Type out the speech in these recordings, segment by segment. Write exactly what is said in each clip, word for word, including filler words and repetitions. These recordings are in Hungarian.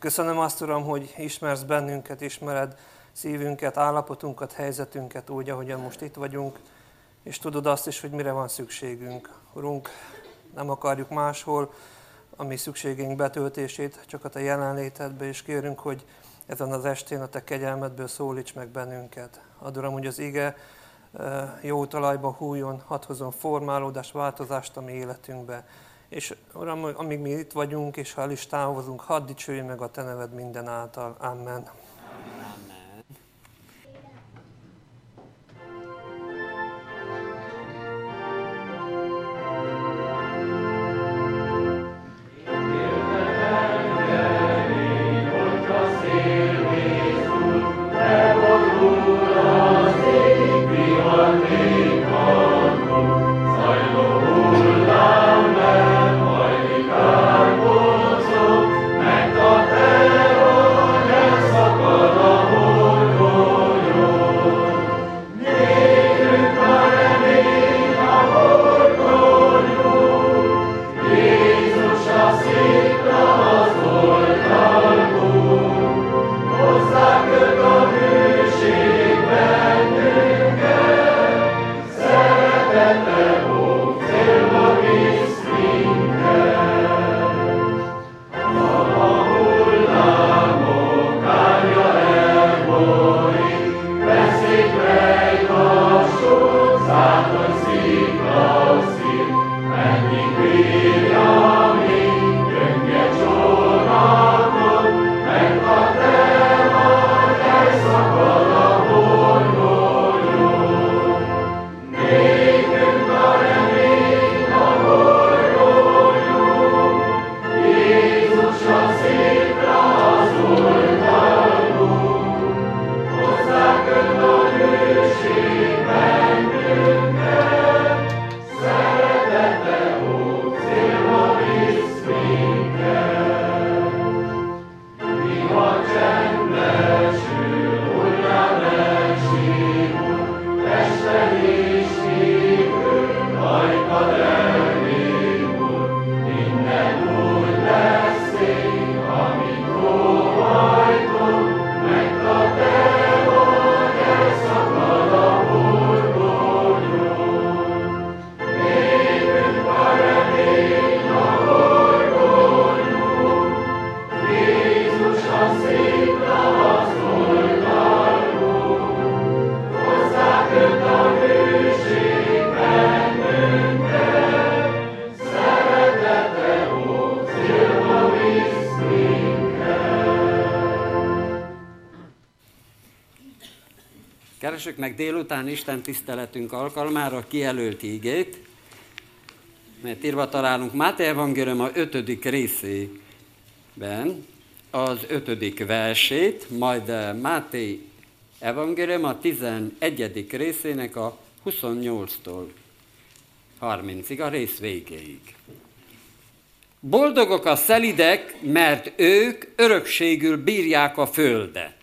Köszönöm azt, Uram, hogy ismersz bennünket, ismered szívünket, állapotunkat, helyzetünket úgy, ahogyan most itt vagyunk, és tudod azt is, hogy mire van szükségünk. Urunk, nem akarjuk máshol a mi szükségeink betöltését, csak a Te jelenlétedbe, és kérünk, hogy ezen az estén a Te kegyelmedből szólíts meg bennünket. Add, Uram, hogy az ige jó talajba hújjon, hadd hozzon formálódást, változást a mi életünkbe. És Uram, amíg mi itt vagyunk, és ha el is távozunk, hadd dicsőjön meg a Te neved minden által. Amen. Keressük meg délután Isten tiszteletünk alkalmára kijelölt igét, mert írva találunk Máté evangélium a ötödik részében, az ötödik versét, majd Máté evangélium a tizenegyedik részének a huszonnyolctól harmincig, a rész végéig. Boldogok a szelidek, mert ők örökségül bírják a földet.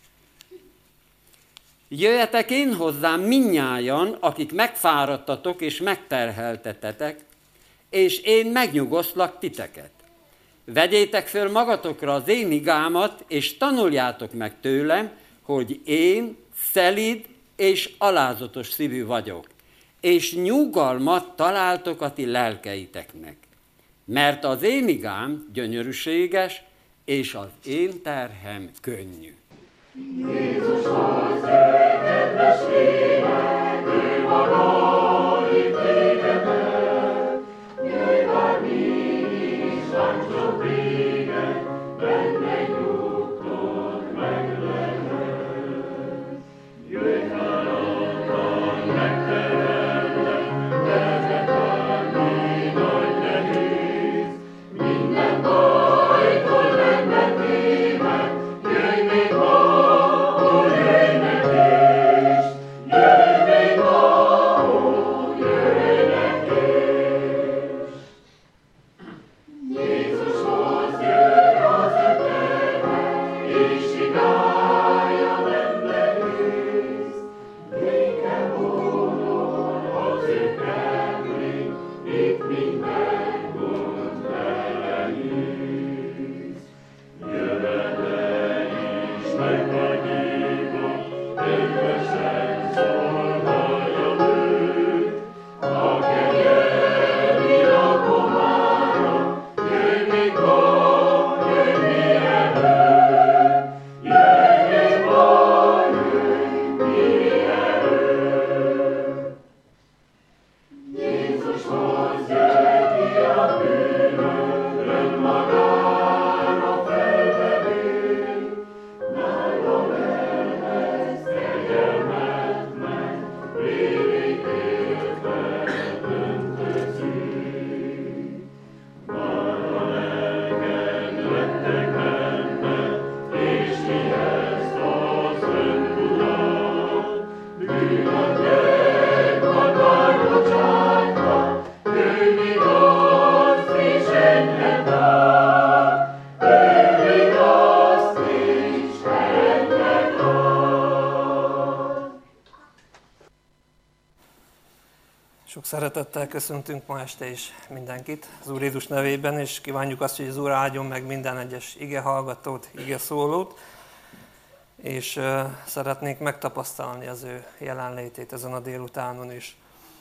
Jöjjetek én hozzám mindnyájan, akik megfáradtatok és megterheltetetek, és én megnyugosztlak titeket. Vegyétek föl magatokra az én igámat, és tanuljátok meg tőlem, hogy én szelíd és alázatos szívű vagyok, és nyugalmat találtok a ti lelkeiteknek. Mert az én igám gyönyörűséges, és az én terhem könnyű. Jézushoz jöjj, kedves lélek, ő maga itt tégedet. Jöjj, bár mi is láncsok véget, benne nyugtod meg lehet. Jöjj, feladtan megtereltek, vezet mi nagy nehéz. Minden bajtól megvetéve, jöjj még ma, ó, jöjj meg és jöjj Sok szeretettel köszöntünk ma este is mindenkit az Úr Jézus nevében, és kívánjuk azt, hogy az Úr áldjon meg minden egyes ige hallgatót, ige szólót, és uh, szeretnénk megtapasztalni az ő jelenlétét ezen a délutánon is.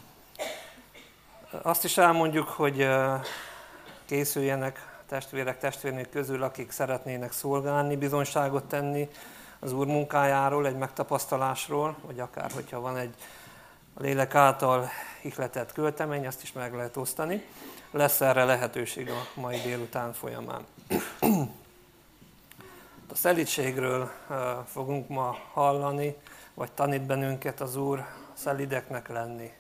Azt is elmondjuk, hogy uh, készüljenek testvérek, testvérnők közül, akik szeretnének szolgálni, bizonyságot tenni az Úr munkájáról, egy megtapasztalásról, vagy akár, hogyha van egy a lélek által ihletett költemény, azt is meg lehet osztani. Lesz erre lehetőség a mai délután folyamán. A szelídségről fogunk ma hallani, vagy tanít bennünket az Úr szelídeknek lenni.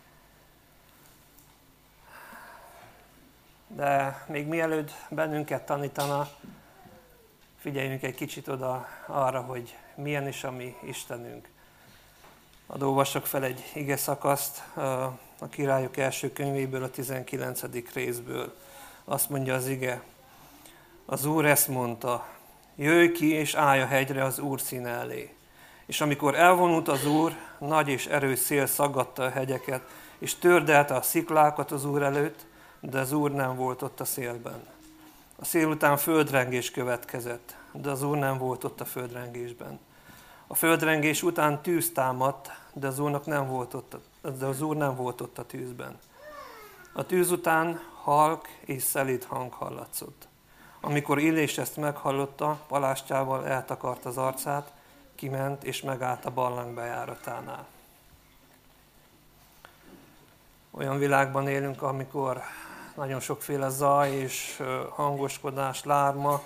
De még mielőtt bennünket tanítana, figyeljünk egy kicsit oda arra, hogy milyen is a mi Istenünk. Hadd olvassak fel egy ige szakaszt a Királyok első könyvéből, a tizenkilencedik részből. Azt mondja az ige: az Úr ezt mondta, jöjj ki és állj a hegyre az Úr színe elé. És amikor elvonult az Úr, nagy és erős szél szaggatta a hegyeket, és tördelte a sziklákat az Úr előtt, de az Úr nem volt ott a szélben. A szél után földrengés következett, de az Úr nem volt ott a földrengésben. A földrengés után tűz támadt, de az, Úrnak nem volt ott, de az Úr nem volt ott a tűzben. A tűz után halk és szelíd hang hallatszott. Amikor Illés ezt meghallotta, palástjával eltakart az arcát, kiment és megállt a barlang bejáratánál. Olyan világban élünk, amikor nagyon sokféle zaj és hangoskodás, lárma,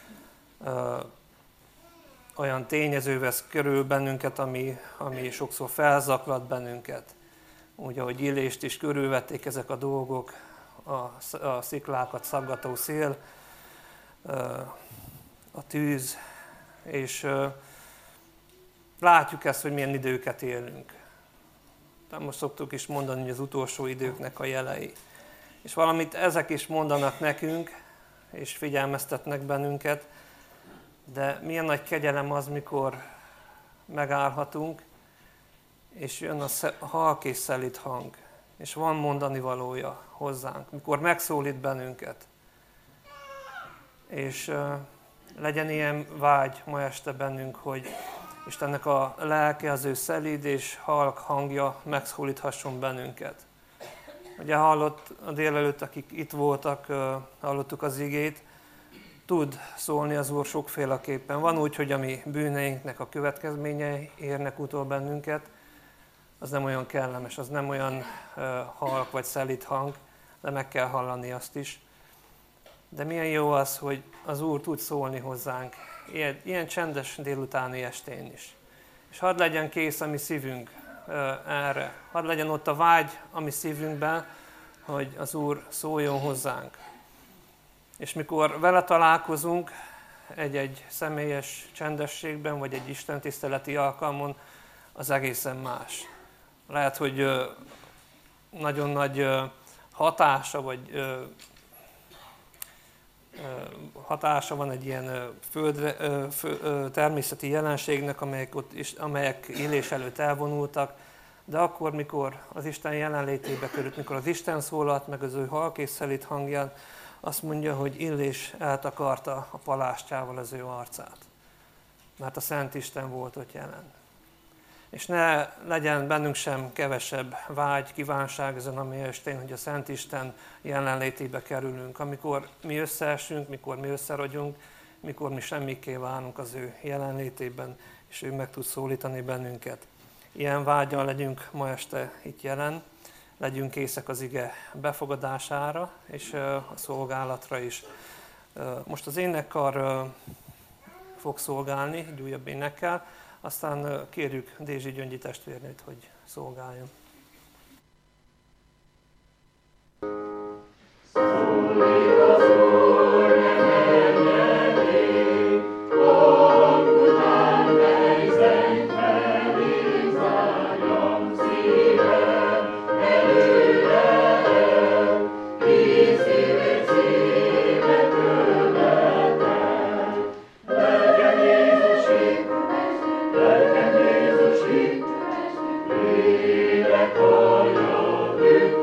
olyan tényező vesz körül bennünket, ami, ami sokszor felzaklat bennünket. Úgy, ahogy Illést is körülvették ezek a dolgok, a, a sziklákat szaggató szél, a tűz, és látjuk ezt, hogy milyen időket élünk. De most szoktuk is mondani, hogy az utolsó időknek a jelei. És valamit ezek is mondanak nekünk, és figyelmeztetnek bennünket, de milyen nagy kegyelem az, mikor megállhatunk, és jön a halk és szelíd hang, és van mondani valója hozzánk, mikor megszólít bennünket. És uh, legyen ilyen vágy ma este bennünk, hogy Istennek a lelke, az ő szelíd és halk hangja megszólíthasson bennünket. Ugye hallott a délelőtt, akik itt voltak, uh, hallottuk az igét, tud szólni az Úr sokféleképpen. Van úgy, hogy a mi bűneinknek a következményei érnek utol bennünket, az nem olyan kellemes, az nem olyan uh, halk vagy szelíd hang, de meg kell hallani azt is. De milyen jó az, hogy az Úr tud szólni hozzánk, ilyen, ilyen csendes délutáni estén is. És hadd legyen kész a mi szívünk uh, erre, hadd legyen ott a vágy a mi szívünkben, hogy az Úr szóljon hozzánk. És mikor vele találkozunk egy-egy személyes csendességben, vagy egy istentiszteleti alkalmon, az egészen más. Lehet, hogy nagyon nagy hatása, vagy hatása van egy ilyen földre, természeti jelenségnek, amelyek, ott is, amelyek Illés előtt elvonultak, de akkor, mikor az Isten jelenlétébe került, mikor az Isten szólalt meg az ő halk és szelíd hangján, azt mondja, hogy Illés eltakarta a palástjával az ő arcát. Mert a Szent Isten volt ott jelen. És ne legyen bennünk sem kevesebb vágy, kívánság ezen a mi estén, hogy a Szent Isten jelenlétébe kerülünk. Amikor mi összeesünk, mikor mi összeragyunk, mikor mi semmiké válunk az ő jelenlétében, és ő meg tud szólítani bennünket. Ilyen vággyal legyünk ma este itt jelen. Legyünk készek az ige befogadására és a szolgálatra is. Most az énekkar fog szolgálni, egy újabb énekkel, aztán kérjük Dézsi Gyöngyi testvérnőt, hogy szolgáljon. Lélek, hallja,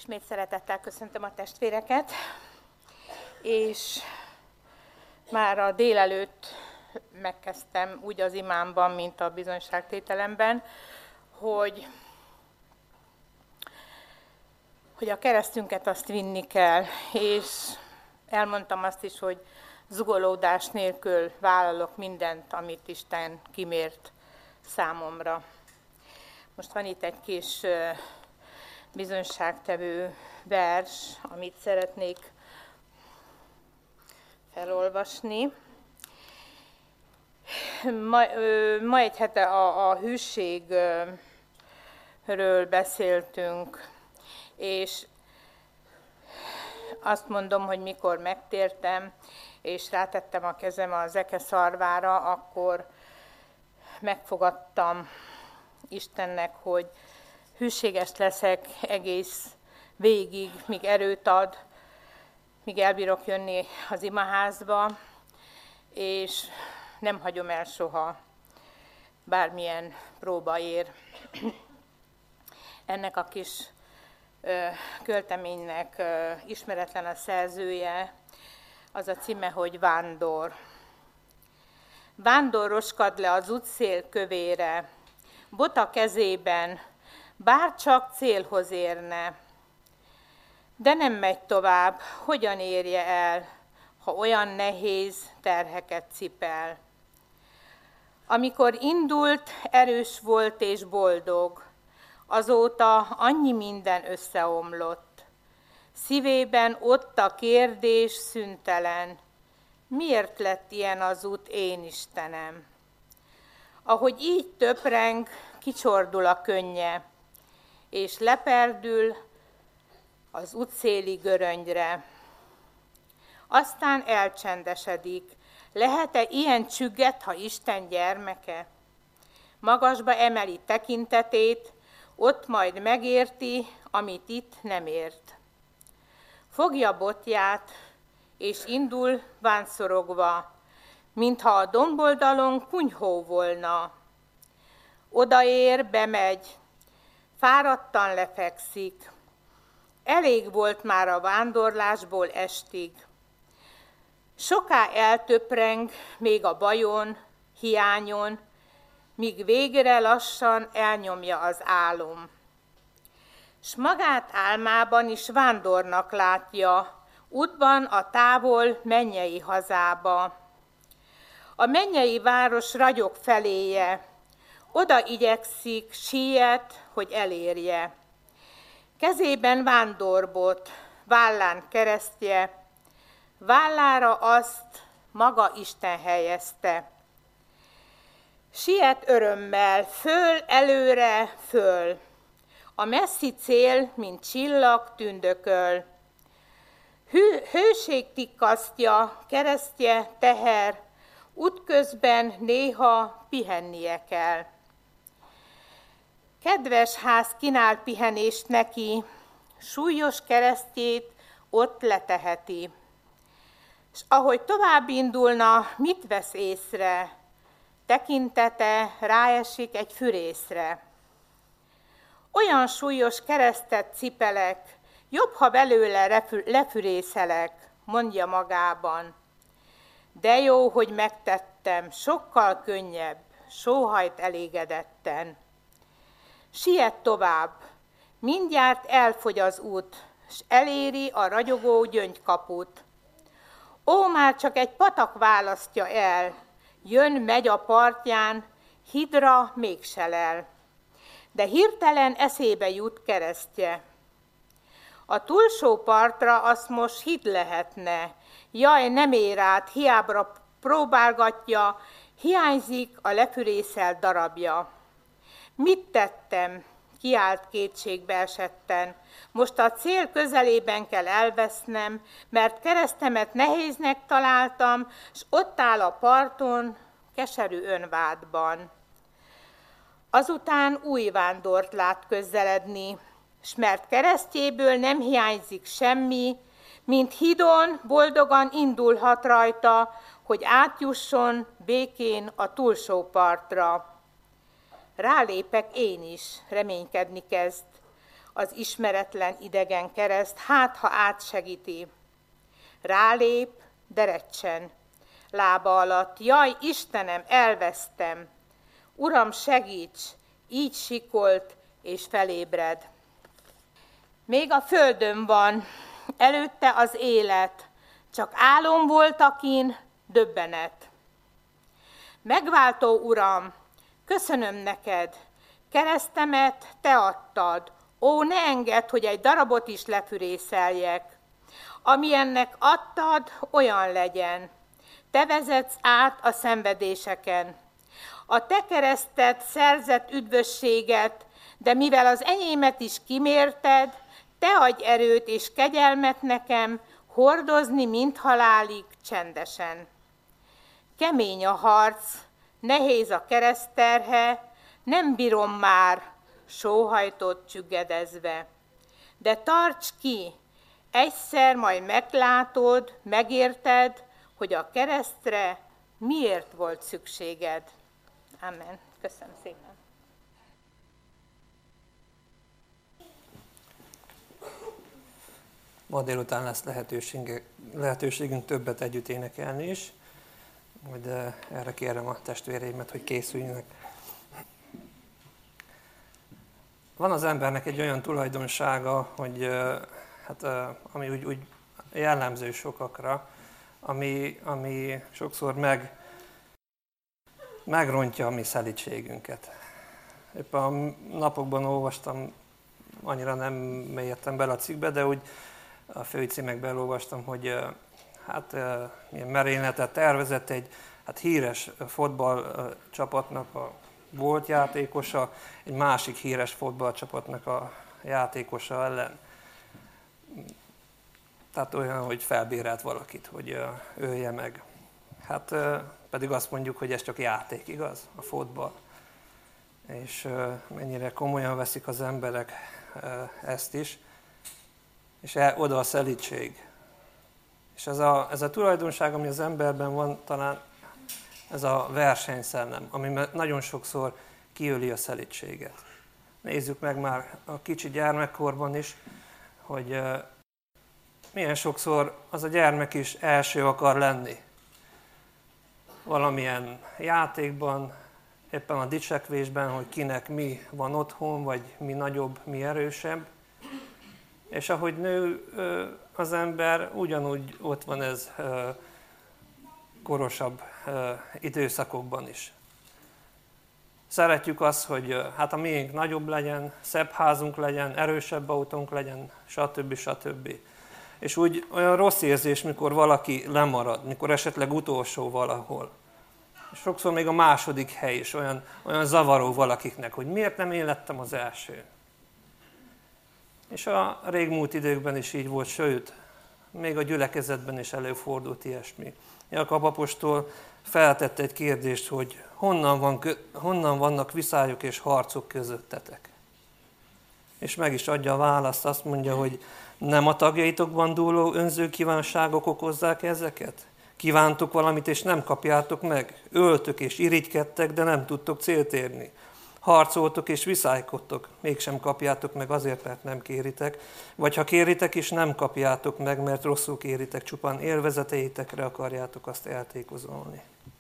Ismét szeretettel köszöntöm a testvéreket, és már a délelőtt megkezdtem úgy az imámban, mint a bizonyságtételemben, hogy, hogy a keresztünket azt vinni kell, és elmondtam azt is, hogy zugolódás nélkül vállalok mindent, amit Isten kimért számomra. Most van itt egy kis bizonyságtevő vers, amit szeretnék felolvasni. Ma, ma egy hete a, a hűségről beszéltünk, és azt mondom, hogy mikor megtértem, és rátettem a kezem az eke szarvára, akkor megfogadtam Istennek, hogy hűséges leszek egész végig, míg erőt ad, míg elbírok jönni az imaházba, és nem hagyom el soha, bármilyen próba ér. Ennek a kis ö, költeménynek ö, ismeretlen a szerzője, az a címe, hogy Vándor. Vándor roskad le az útszél kövére, bota kezében, bár csak célhoz érne. De nem megy tovább, hogyan érje el, ha olyan nehéz terheket cipel. Amikor indult, erős volt és boldog, azóta annyi minden összeomlott. Szívében ott a kérdés szüntelen, miért lett ilyen az út, én Istenem? Ahogy így töpreng, kicsordul a könnye, és leperdül az útszéli göröngyre. Aztán elcsendesedik. Lehet-e ilyen csügget, ha Isten gyermeke? Magasba emeli tekintetét, ott majd megérti, amit itt nem ért. Fogja botját, és indul vánszorogva, mintha a domboldalon kunyhó volna. Odaér, bemegy, fáradtan lefekszik. Elég volt már a vándorlásból estig. Soká eltöpreng még a bajon, hiányon, míg végre lassan elnyomja az álom. S magát álmában is vándornak látja, útban a távol mennyei hazába. A mennyei város ragyog feléje, oda igyekszik, siet, hogy elérje. Kezében vándorbot, vállán keresztje, vállára azt maga Isten helyezte. Siet örömmel, föl, előre, föl. A messzi cél, mint csillag tündököl. Hű, hőség tikkasztja, keresztje, teher, útközben néha pihennie kell. Kedves ház kínál pihenést neki, súlyos keresztjét ott leteheti. És ahogy tovább indulna, mit vesz észre? Tekintete ráesik egy fűrészre. Olyan súlyos keresztet cipelek, jobb, ha belőle lefűrészelek, mondja magában. De jó, hogy megtettem, sokkal könnyebb, sóhajt elégedetten. Siet tovább, mindjárt elfogy az út, s eléri a ragyogó gyöngykaput. Ó, már csak egy patak választja el, jön, megy a partján, hidra mégse lel. De hirtelen eszébe jut keresztje. A túlsó partra azt most híd lehetne, jaj, nem ér át, hiábra próbálgatja, hiányzik a lefűrészelt darabja. Mit tettem? Kiált kétségbe esetten. Most a cél közelében kell elvesznem, mert keresztemet nehéznek találtam, s ott áll a parton, keserű önvádban. Azután új vándort lát közeledni, s mert keresztjéből nem hiányzik semmi, mint hídon boldogan indulhat rajta, hogy átjusson békén a túlsó partra. Rálépek én is, reménykedni kezd. az ismeretlen idegen kereszt, hát ha átsegíti. Rálép, de recsen. Lába alatt, jaj, Istenem, elvesztem. Uram, segíts, így sikolt és felébred. Még a földön van, előtte az élet, csak álom volt akin, döbbenet. Megváltó Uram, köszönöm neked, keresztemet te adtad, ó, ne engedd, hogy egy darabot is lefürészeljek. Ami ennek adtad, olyan legyen. Te vezetsz át a szenvedéseken. A te kereszted szerzett üdvösséget, de mivel az enyémet is kimérted, te adj erőt és kegyelmet nekem, hordozni mind halálig csendesen. Kemény a harc, nehéz a keresztterhe, nem bírom már, sóhajtott csüggedezve. De tarts ki, egyszer majd meglátod, megérted, hogy a keresztre miért volt szükséged. Amen. Köszönöm szépen. Ma délután lesz lehetőségünk, lehetőségünk többet együtt énekelni is. Majd erre kérem a testvéreimet, hogy készüljenek. Van az embernek egy olyan tulajdonsága, hogy, hát, ami úgy, úgy jellemző sokakra, ami, ami sokszor meg, megrontja a mi szelídségünket. Éppen a napokban olvastam, annyira nem mélyedtem bele a cikkbe, de úgy a főcímekben elolvastam, hogy hát milyen merényletet tervezett egy hát híres fotballcsapatnak a volt játékosa, egy másik híres fotballcsapatnak a játékosa ellen. Tehát olyan, hogy felbérelt valakit, hogy ölje meg. Hát pedig azt mondjuk, hogy ez csak játék, igaz? A fotball. És mennyire komolyan veszik az emberek ezt is. És oda a szelídség. És ez a, ez a tulajdonság, ami az emberben van, talán ez a versenyszellem, ami nagyon sokszor kiöli a szelídséget. Nézzük meg már a kicsi gyermekkorban is, hogy milyen sokszor az a gyermek is első akar lenni. Valamilyen játékban, éppen a dicsekvésben, hogy kinek mi van otthon, vagy mi nagyobb, mi erősebb. És ahogy nő az ember, ugyanúgy ott van ez korosabb időszakokban is. Szeretjük azt, hogy hát a miénk nagyobb legyen, szebb házunk legyen, erősebb autónk legyen, stb. stb. És úgy olyan rossz érzés, mikor valaki lemarad, mikor esetleg utolsó valahol. És sokszor még a második hely is olyan, olyan zavaró valakiknek, hogy miért nem én lettem az első. És a régmúlt időkben is így volt, sőt, még a gyülekezetben is előfordult ilyesmi. Jakab apostol feltette egy kérdést, hogy honnan, van, honnan vannak viszályok és harcok közöttetek. És meg is adja a választ, azt mondja, hogy nem a tagjaitokban dúló önző kívánságok okozzák ezeket? Kívántok valamit, és nem kapjátok meg? Öltök és irigykedtek, de nem tudtok célt érni. Harcoltok és viszálykodtok, mégsem kapjátok meg azért, mert nem kéritek. Vagy ha kéritek is, nem kapjátok meg, mert rosszul kéritek, csupán élvezeteitekre akarjátok azt eltékozolni.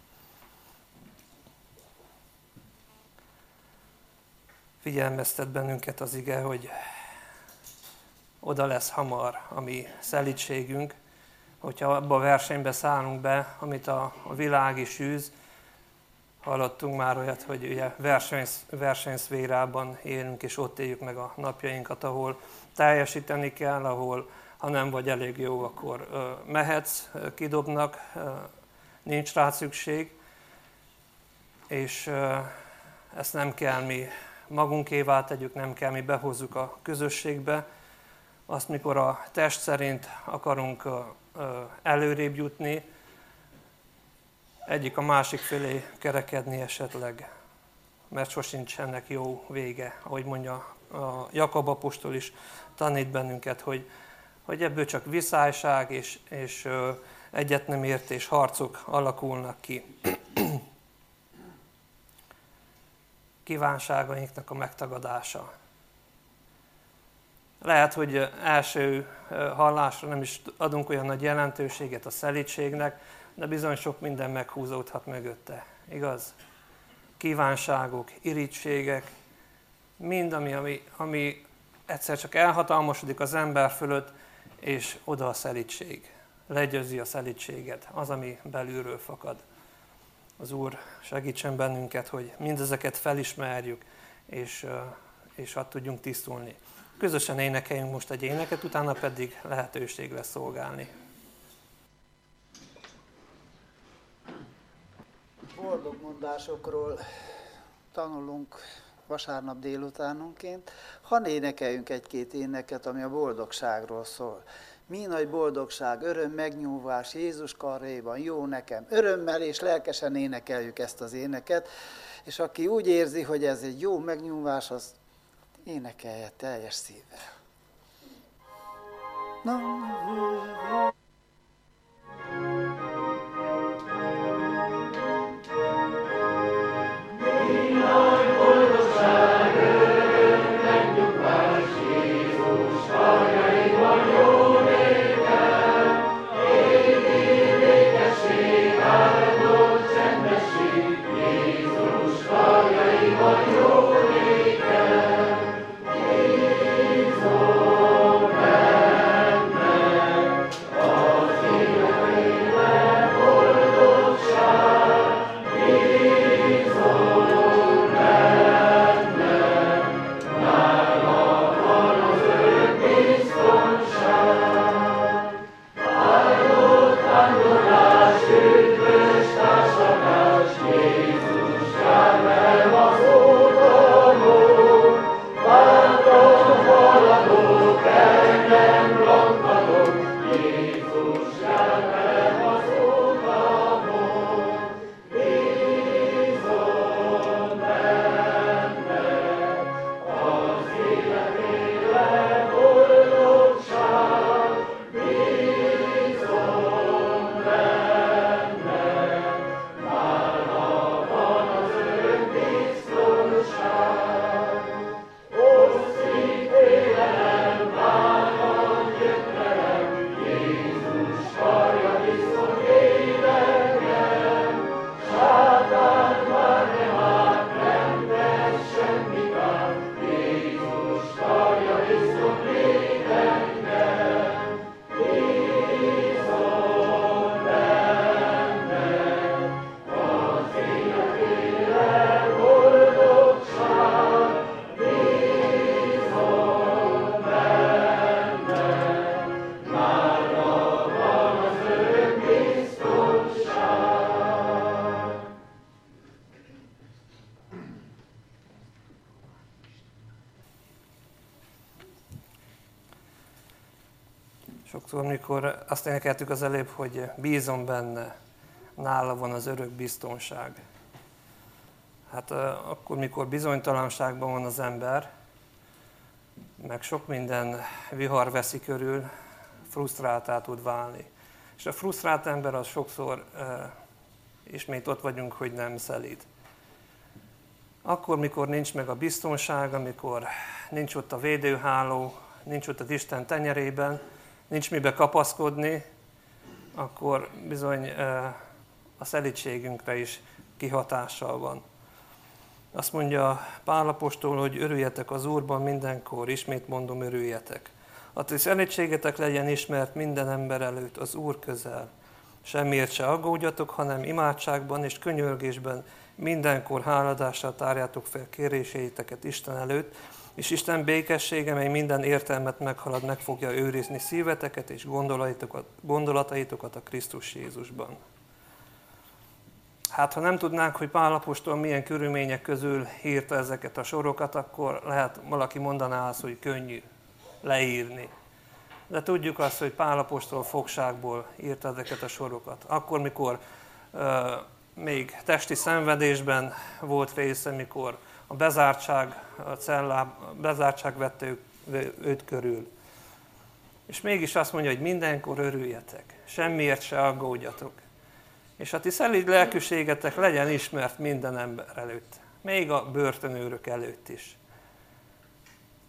Figyelmeztet bennünket az ige, hogy oda lesz hamar a mi szelídségünk, hogyha abba a versenybe szállunk be, amit a, a világ is űz. Hallottunk már olyat, hogy ugye versenysz, versenyszférában élünk, és ott éljük meg a napjainkat, ahol teljesíteni kell, ahol ha nem vagy elég jó, akkor ö, mehetsz, ö, kidobnak, ö, nincs rá szükség, és ö, ezt nem kell mi magunkévá tegyük, nem kell mi behozzuk a közösségbe. Azt, mikor a test szerint akarunk ö, ö, előrébb jutni, egyik a másik felé kerekedni esetleg, mert sosincs ennek jó vége. Ahogy mondja a Jakab apostol is, tanít bennünket, hogy, hogy ebből csak viszályság és, és egyet nem értés, harcok alakulnak ki. Kívánságainknak a megtagadása. Lehet, hogy első hallásra nem is adunk olyan nagy jelentőséget a szelídségnek, de bizony sok minden meghúzódhat mögötte. Igaz? Kívánságok, irítségek, mind, ami, ami, ami egyszer csak elhatalmasodik az ember fölött, és oda a szelídség. Legyőzi a szelídséget, az, ami belülről fakad. Az Úr segítsen bennünket, hogy mindezeket felismerjük, és, és ott tudjunk tisztulni. Közösen énekeljünk most egy éneket, utána pedig lehetőség lesz szolgálni. Boldogmondásokról tanulunk vasárnap délutánonként. Ha énekeljünk egy-két éneket, ami a boldogságról szól. Mi nagy boldogság, öröm, megnyúlvás Jézus karjában, jó nekem. Örömmel és lelkesen énekeljük ezt az éneket, és aki úgy érzi, hogy ez egy jó megnyúlvás, az énekelje teljes szívvel. Na, Sokszor, amikor azt énekeltük az előbb, hogy bízom benne, nála van az örök biztonság. Hát akkor, mikor bizonytalanságban van az ember, meg sok minden vihar veszi körül, frusztráltá tud válni. És a frusztrált ember az sokszor e, ismét ott vagyunk, hogy nem szelíd. Akkor, mikor nincs meg a biztonság, amikor nincs ott a védőháló, nincs ott az Isten tenyerében, nincs mibe kapaszkodni, akkor bizony e, a szelídségünkre is kihatással van. Azt mondja Pál apostol, hogy örüljetek az Úrban mindenkor, ismét mondom, örüljetek. A ti szelídségetek legyen ismert minden ember előtt az Úr közel. Semmiért se aggódjatok, hanem imádságban és könyörgésben mindenkor háladással tárjátok fel kéréseiteket Isten előtt, és Isten békessége, mely minden értelmet meghalad, meg fogja őrizni szíveteket és gondolataitokat, gondolataitokat a Krisztus Jézusban. Hát, ha nem tudnánk, hogy Pál apostol milyen körülmények közül írta ezeket a sorokat, akkor lehet valaki mondaná azt, hogy könnyű leírni. De tudjuk azt, hogy Pál apostol fogságból írta ezeket a sorokat. Akkor, mikor uh, még testi szenvedésben volt része, mikor a bezártság, a cellá, a bezártság vette őt, őt körül. És mégis azt mondja, hogy mindenkor örüljetek, semmiért se aggódjatok. És a ti szelíd lelkűségetek legyen ismert minden ember előtt, még a börtönőrök előtt is.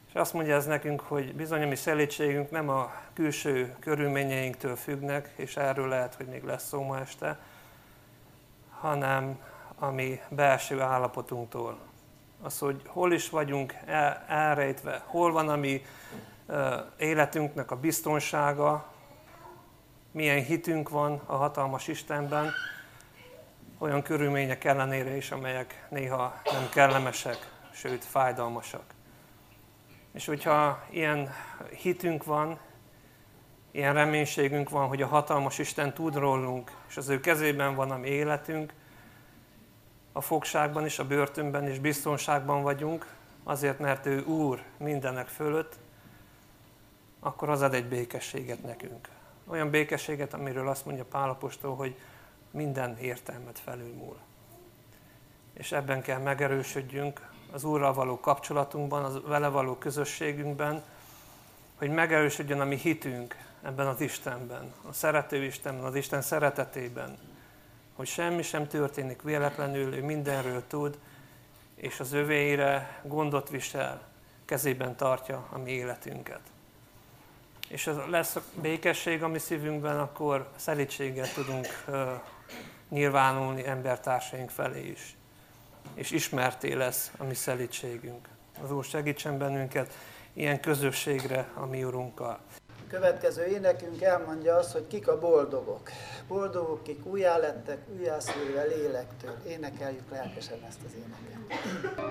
És azt mondja ez nekünk, hogy bizony a mi szelídségünk nem a külső körülményeinktől függnek, és erről lehet, hogy még lesz szó ma este, hanem a mi belső állapotunktól. Az, hogy hol is vagyunk el, elrejtve, hol van a mi uh, életünknek a biztonsága, milyen hitünk van a hatalmas Istenben, olyan körülmények ellenére is, amelyek néha nem kellemesek, sőt fájdalmasak. És hogyha ilyen hitünk van, ilyen reménységünk van, hogy a hatalmas Isten tud rólunk, és az ő kezében van a mi életünk, a fogságban is, a börtönben is biztonságban vagyunk, azért, mert ő Úr mindenek fölött, akkor az ad egy békességet nekünk. Olyan békességet, amiről azt mondja Pál apostol, hogy minden értelmet felülmúl. És ebben kell megerősödjünk az Úrral való kapcsolatunkban, az vele való közösségünkben, hogy megerősödjön a mi hitünk ebben az Istenben, a szerető Istenben, az Isten szeretetében, hogy semmi sem történik véletlenül, ő mindenről tud, és az övéire gondot visel, kezében tartja a mi életünket. És ez lesz a békesség a mi szívünkben, akkor szelídséggel tudunk uh, nyilvánulni embertársaink felé is. És ismerté lesz a mi szelídségünk. Az Úr segítsen bennünket ilyen közösségre a mi Urunkkal. A következő énekünk elmondja azt, hogy kik a boldogok. Boldogok, kik újjá lettek, újjászülve lélektől. Énekeljük lelkesen ezt az éneket.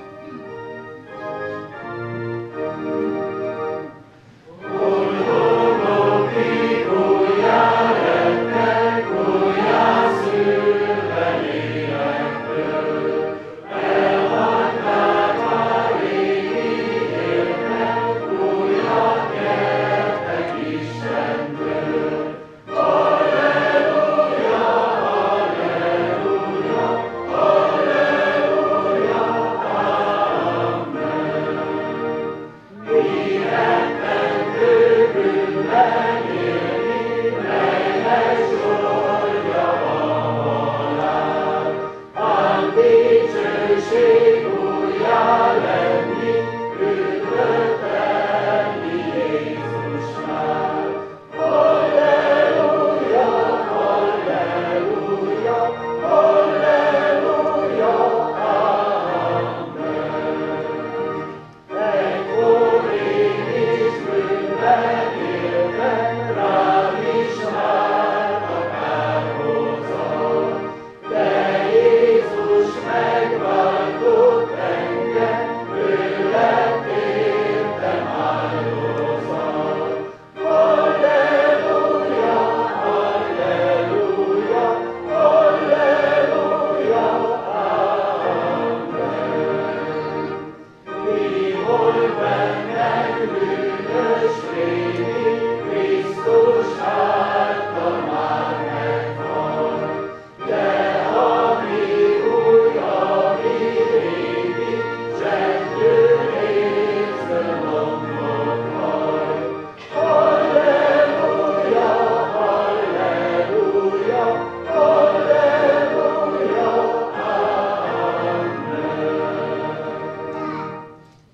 Boldogok, kik újjá lettek, újjászülve lélektől. Elhagyták a régi életet, újat nyertek Istentől. Halleluja, halleluja, halleluja, amen. Mi rettentő bűnben élni, melynek sorja van halál. Ám dicsőség újjá lenni, üdvötelni Jézusnál. Halleluja, halleluja, halleluja, amen. Ekkor én is bűnben éltem, rám is várt a kárhozat, de Jézus megváltott engem, ő lett értem áldozat. Halleluja, halleluja, halleluja, amen. Mi volt bennem bűnös régi, Krisztus által már meghalt. De ami új, ami régi, csendül érzem lombok hajt. Halleluja, halleluja, halleluja, amen.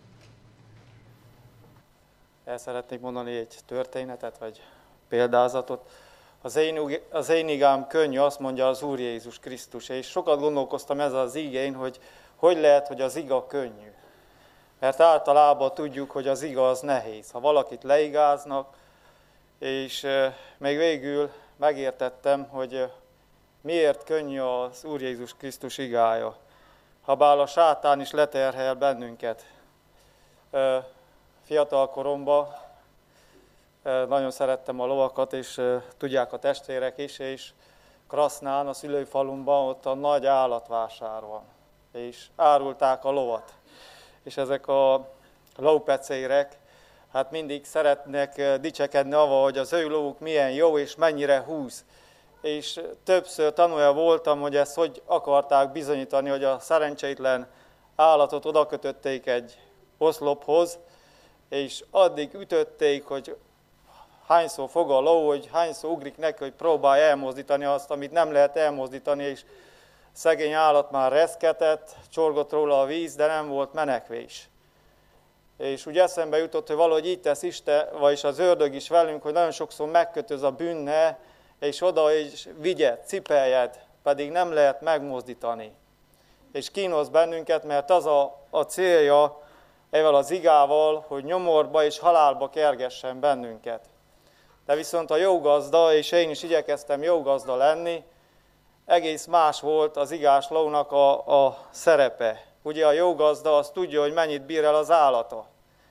El szeretnék mondani egy történetet, vagy példázatot. Az én, ug- az én igám könnyű, azt mondja az Úr Jézus Krisztus, és sokat gondolkoztam ezzel az igén, hogy hogy lehet, hogy az iga könnyű. Mert általában tudjuk, hogy az iga az nehéz. Ha valakit leigáznak, és e, még végül megértettem, hogy e, miért könnyű az Úr Jézus Krisztus igája. Habár a sátán is leterhel bennünket. E, fiatal koromban nagyon szerettem a lovakat, és tudják a testvérek is, és Krasznán, a szülőfalumban ott a nagy állatvásár van, és árulták a lovat. És ezek a lópecérek, hát mindig szeretnek dicsekedni avval, hogy az ő lóuk milyen jó, és mennyire húz. És többször tanulja voltam, hogy ezt hogy akarták bizonyítani, hogy a szerencsétlen állatot odakötötték egy oszlophoz, és addig ütötték, hogy hányszor fog a ló, hogy hányszor ugrik neki, hogy próbálja elmozdítani azt, amit nem lehet elmozdítani, és szegény állat már reszketett, csorgott róla a víz, de nem volt menekvés. És úgy eszembe jutott, hogy valahogy így tesz Isten, vagyis az ördög is velünk, hogy nagyon sokszor megkötöz a bűnne, és oda is vigyed, cipeljed, pedig nem lehet megmozdítani. És kínos bennünket, mert az a, a célja ezzel az igával, hogy nyomorba és halálba kergessen bennünket. De viszont a jó gazda, és én is igyekeztem jó gazda lenni, egész más volt az igás lónak a, a szerepe. Ugye a jó gazda az tudja, hogy mennyit bír el az állata,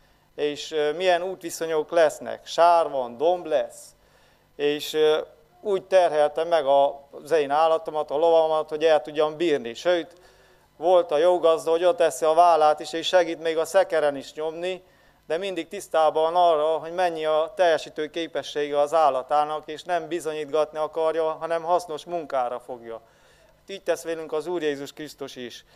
és milyen útviszonyok lesznek, sár van, domb lesz, és úgy terhelte meg az én állatomat, a lovamat, hogy el tudjam bírni. Sőt, volt a jó gazda, hogy ott teszi a vállát is, és segít még a szekeren is nyomni, de mindig tisztában arra, hogy mennyi a teljesítő képessége az állatának, és nem bizonyítgatni akarja, hanem hasznos munkára fogja. Így tesz velünk az Úr Jézus Krisztus is.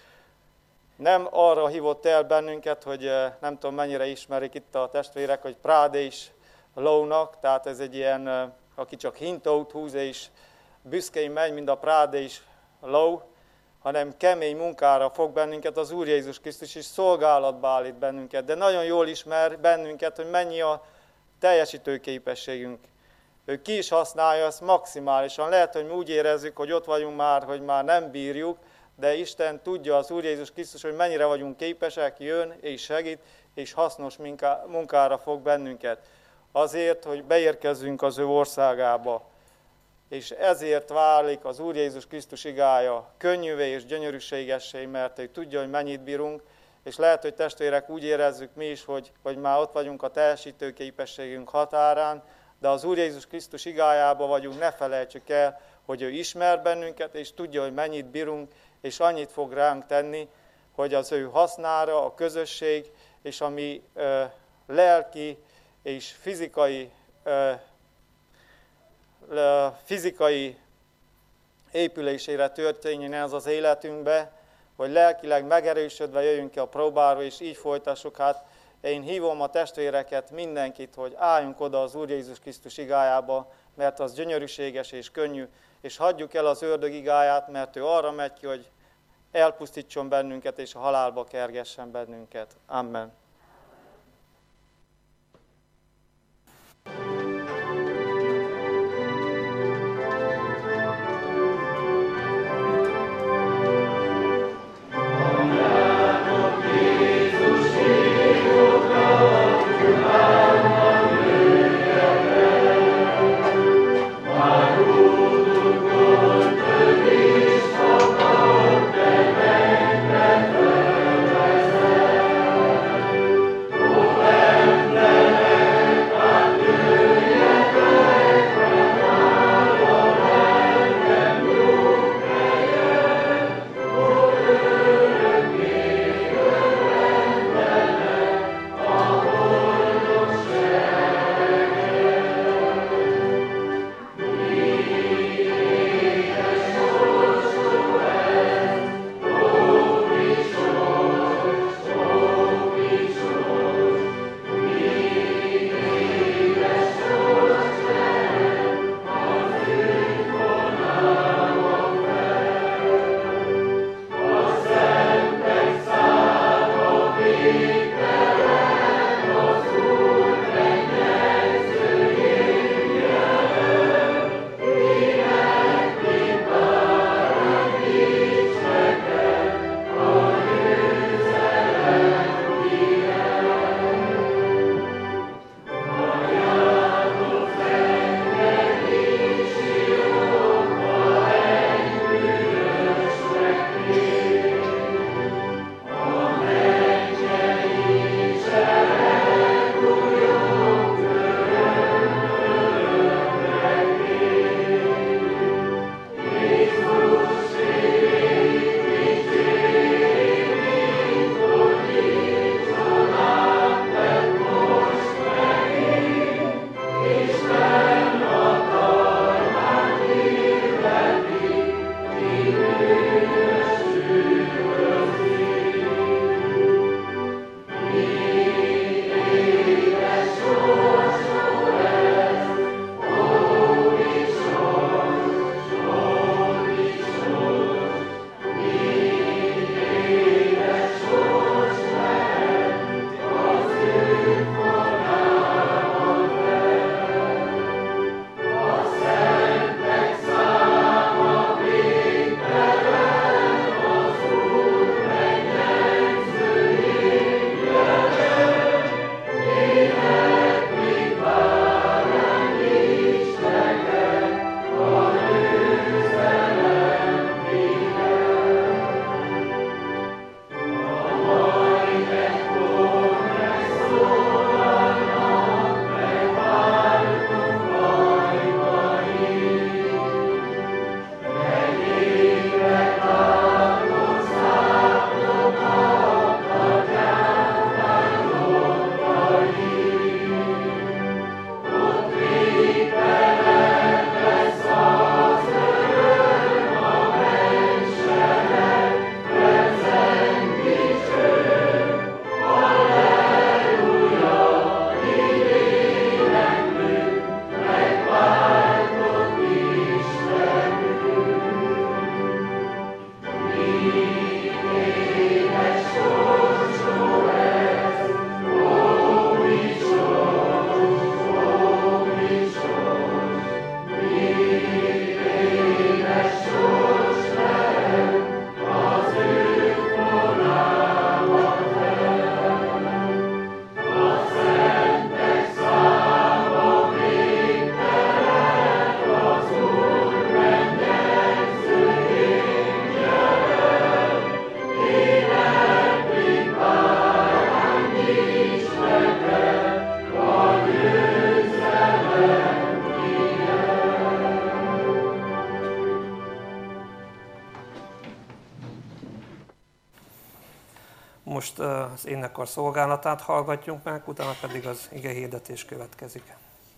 Nem arra hívott el bennünket, hogy nem tudom mennyire ismerik itt a testvérek, hogy prádés lónak, tehát ez egy ilyen, aki csak hintót húz, és büszkén megy, mint a prádés ló, hanem kemény munkára fog bennünket az Úr Jézus Krisztus, és szolgálatba állít bennünket. De nagyon jól ismer bennünket, hogy mennyi a teljesítő képességünk. Ő ki is használja ezt maximálisan. Lehet, hogy mi úgy érezzük, hogy ott vagyunk már, hogy már nem bírjuk, de Isten tudja, az Úr Jézus Krisztus, hogy mennyire vagyunk képesek, jön és segít, és hasznos munkára fog bennünket. Azért, hogy beérkezzünk az ő országába. És ezért válik az Úr Jézus Krisztus igája könnyűvé és gyönyörűségessé, mert ő tudja, hogy mennyit bírunk, és lehet, hogy testvérek úgy érezzük mi is, hogy, hogy már ott vagyunk a teljesítő képességünk határán, de az Úr Jézus Krisztus igájába vagyunk, ne felejtsük el, hogy ő ismer bennünket, és tudja, hogy mennyit bírunk, és annyit fog ránk tenni, hogy az ő hasznára, a közösség, és a mi ö, lelki és fizikai ö, fizikai épülésére történjen ez az életünkbe, hogy lelkileg megerősödve jöjjünk ki a próbáról, és így folytassuk. Hát én hívom a testvéreket, mindenkit, hogy álljunk oda az Úr Jézus Krisztus igájába, mert az gyönyörűséges és könnyű, és hagyjuk el az ördög igáját, mert ő arra megy ki, hogy elpusztítson bennünket, és a halálba kergessen bennünket. Amen. Amen. az énekkar szolgálatát hallgatjunk meg, utána pedig az ige hirdetés következik.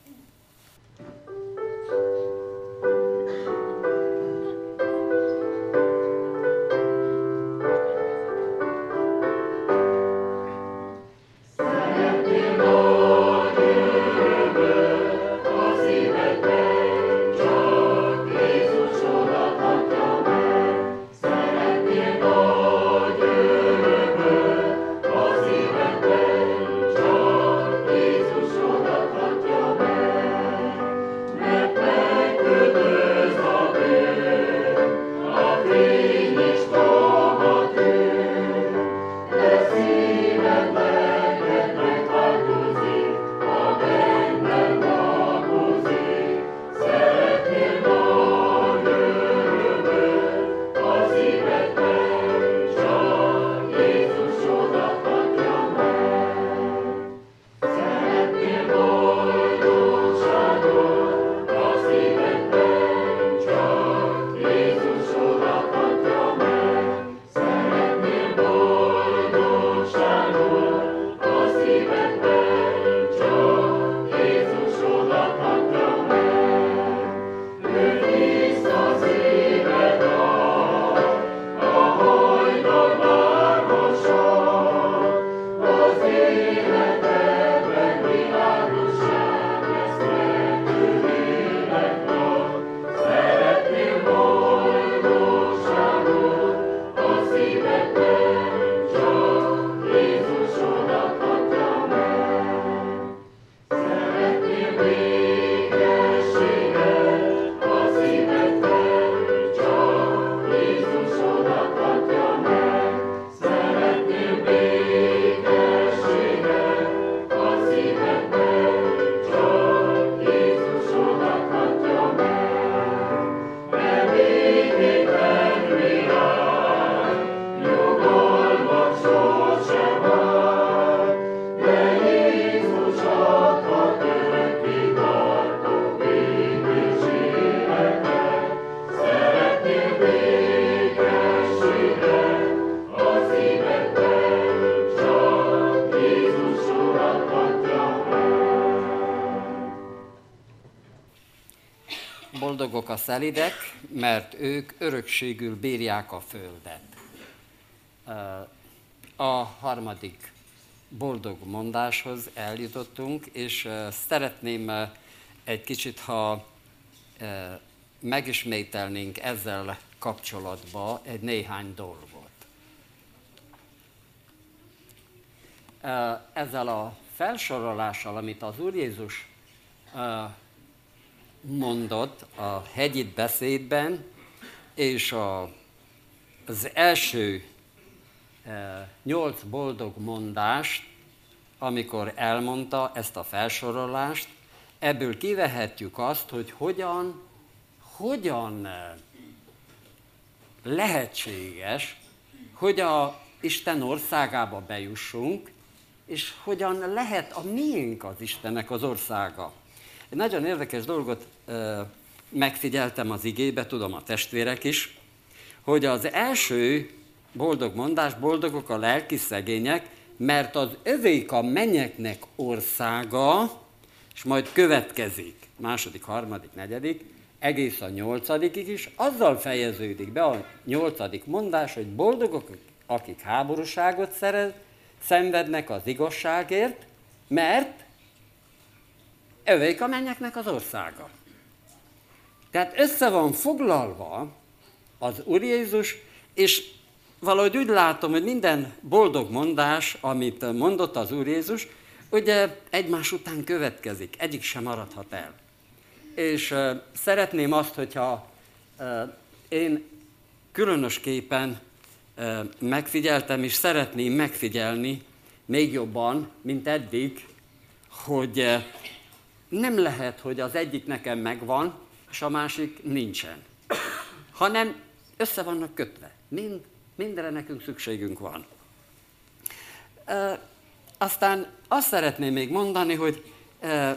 Boldogok a szelidek, mert ők örökségül bírják a földet. A harmadik boldog mondáshoz eljutottunk, és szeretném egy kicsit, ha megismételnénk ezzel kapcsolatban egy néhány dolgot. Ezzel a felsorolással, amit az Úr Jézus mondott a hegyi beszédben, és a, az első e, nyolc boldog mondást, amikor elmondta ezt a felsorolást, ebből kivehetjük azt, hogy hogyan, hogyan lehetséges, hogy a Isten országába bejussunk, és hogyan lehet a miénk az Istennek az országa. Egy nagyon érdekes dolgot ö, megfigyeltem az igébe, tudom a testvérek is, hogy az első boldog mondás, boldogok a lelki szegények, mert az övék a mennyeknek országa, és majd következik, második, harmadik, negyedik, egész a nyolcadikig is, azzal fejeződik be a nyolcadik mondás, hogy boldogok, akik háborúságot szerez, szenvednek az igazságért, mert övék a mennyeknek az országa. Tehát össze van foglalva az Úr Jézus, és valahogy úgy látom, hogy minden boldog mondás, amit mondott az Úr Jézus, ugye egymás után következik, egyik sem maradhat el. És uh, szeretném azt, hogyha uh, én különösképpen uh, megfigyeltem, és szeretném megfigyelni még jobban, mint eddig, hogy uh, nem lehet, hogy az egyik nekem megvan, és a másik nincsen. Hanem össze vannak kötve. Mind, mindenre nekünk szükségünk van. Uh, aztán azt szeretném még mondani, hogy uh,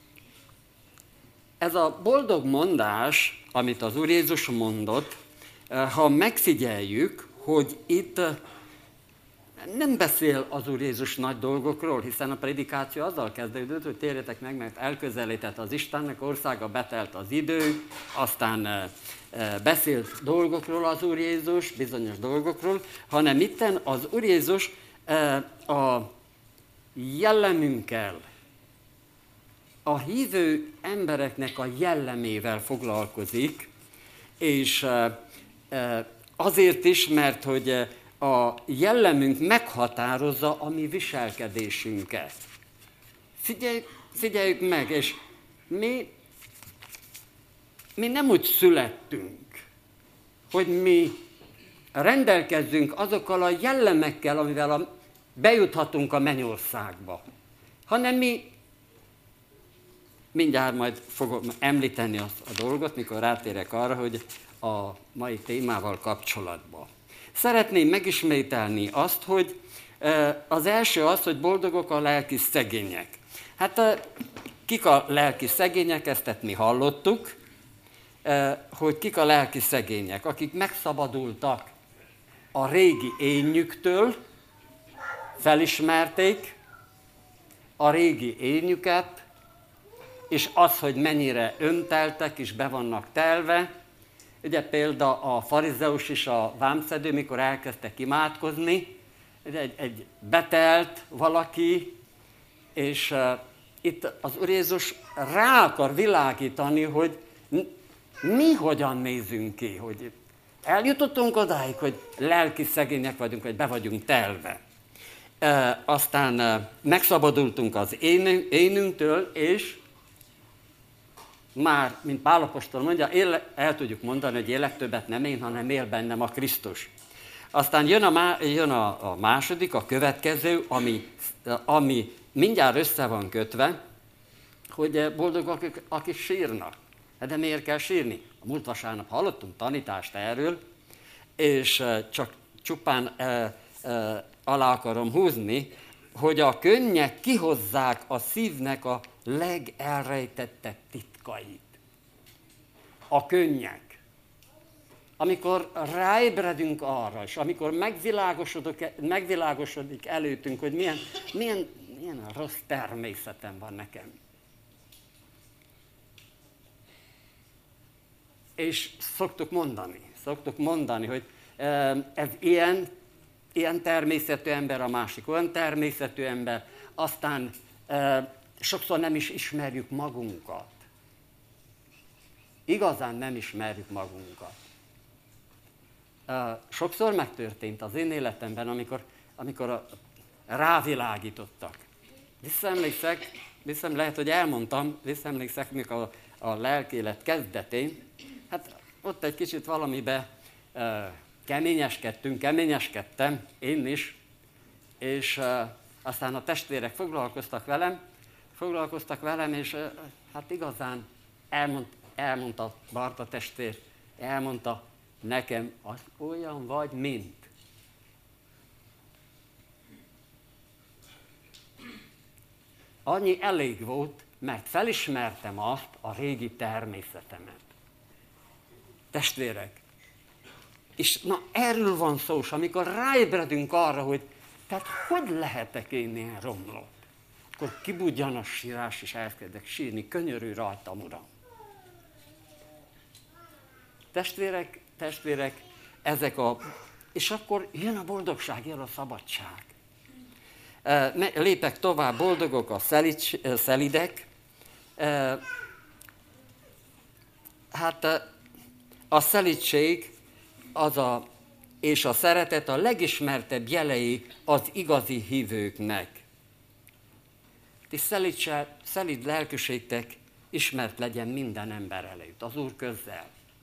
ez a boldog mondás, amit az Úr Jézus mondott, uh, ha megfigyeljük, hogy itt uh, nem beszél az Úr Jézus nagy dolgokról, hiszen a predikáció azzal kezdődött, hogy térjetek meg, mert elközelített az Istennek országa, betelt az idő, aztán e, e, beszélt dolgokról az Úr Jézus, bizonyos dolgokról, hanem itten az Úr Jézus e, a jellemünkkel, a hívő embereknek a jellemével foglalkozik, és e, e, azért is, mert hogy a jellemünk meghatározza a mi viselkedésünket. Figyelj, figyeljük meg, és mi, mi nem úgy születtünk, hogy mi rendelkezzünk azokkal a jellemekkel, amivel a, bejuthatunk a mennyországba, hanem mi, mindjárt majd fogom említeni azt a dolgot, mikor rátérek arra, hogy a mai témával kapcsolatban. Szeretném megismételni azt, hogy az első az, hogy boldogok a lelki szegények. Hát kik a lelki szegények, ezt mi hallottuk, hogy kik a lelki szegények, akik megszabadultak a régi énjüktől, felismerték a régi énjüket, és az, hogy mennyire önteltek és be vannak telve. Ugye példa a farizeus és a vámszedő, mikor elkezdtek imádkozni, egy, egy betelt valaki, és uh, itt az Úr Jézus rá akar világítani, hogy mi hogyan nézünk ki, hogy eljutottunk odáig, hogy lelki szegények vagyunk, vagy be vagyunk telve. Uh, aztán uh, megszabadultunk az én, énünktől, és már, mint Pál apostol mondja, él, el tudjuk mondani, hogy élek többet nem én, hanem él bennem a Krisztus. Aztán jön a, jön a, a második, a következő, ami, ami mindjárt össze van kötve, hogy boldogok, akik, akik sírnak. De miért kell sírni? A múlt vasárnap hallottunk tanítást erről, és csak csupán e, e, alá akarom húzni, hogy a könnyek kihozzák a szívnek a legelrejtettebb titkait. A könnyek. Amikor ráébredünk arra, és amikor megvilágosodik előttünk, hogy milyen, milyen, milyen rossz természetem van nekem. És szoktuk mondani, szoktuk mondani, hogy ez ilyen, ilyen természetű ember, a másik olyan természetű ember, aztán e, sokszor nem is ismerjük magunkat. Igazán nem ismerjük magunkat. E, sokszor megtörtént az én életemben, amikor, amikor a, rávilágítottak. Visszaemlékszek, visszam, lehet, hogy elmondtam, visszaemlékszek, mikor a, a lelkélet kezdetén, hát ott egy kicsit valamibe e, keményeskedtünk, keményeskedtem, én is, és uh, aztán a testvérek foglalkoztak velem, foglalkoztak velem, és uh, hát igazán elmond, elmondta Barta testvér, elmondta nekem, az olyan vagy, mint. Annyi elég volt, mert felismertem azt, a régi természetemet. Testvérek, és na erről van szó, és amikor ráébredünk arra, hogy tehát hogy lehetek én ilyen romlott, akkor kibudjan a sírás, és elkezdek sírni, könyörülj rajtam, Uram. Testvérek, testvérek, ezek a... És akkor jön a boldogság, jön a szabadság. Lépek tovább, boldogok a szelics, szelidek. Hát a szelídség az a, és a szeretet a legismertebb jelei az igazi hívőknek. Ti szelíd lelkűségtek ismert legyen minden ember előtt, az Úr közzel.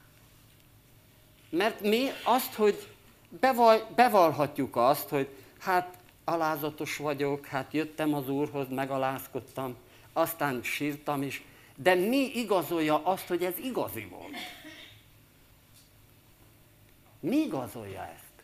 Mert mi azt, hogy beval, bevallhatjuk azt, hogy hát alázatos vagyok, hát jöttem az Úrhoz, megalázkodtam, aztán sírtam is, de mi igazolja azt, hogy ez igazi volt? Mi igazolja ezt?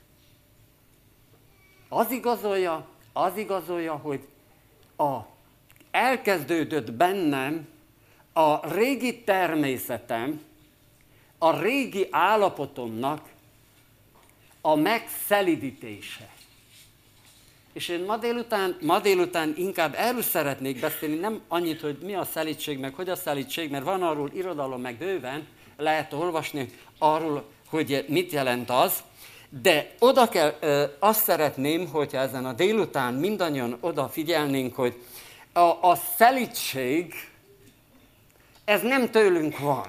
Az igazolja, az igazolja, hogy a, elkezdődött bennem a régi természetem, a régi állapotomnak a megszelidítése. És én ma délután, ma délután inkább erről szeretnék beszélni, nem annyit, hogy mi a szelídség, meg hogy a szelídség, mert van arról irodalom, meg bőven, lehet olvasni arról, hogy mit jelent az, de oda kell, azt szeretném, hogyha ezen a délután mindannyian odafigyelnénk, hogy a, a szelídség, ez nem tőlünk van.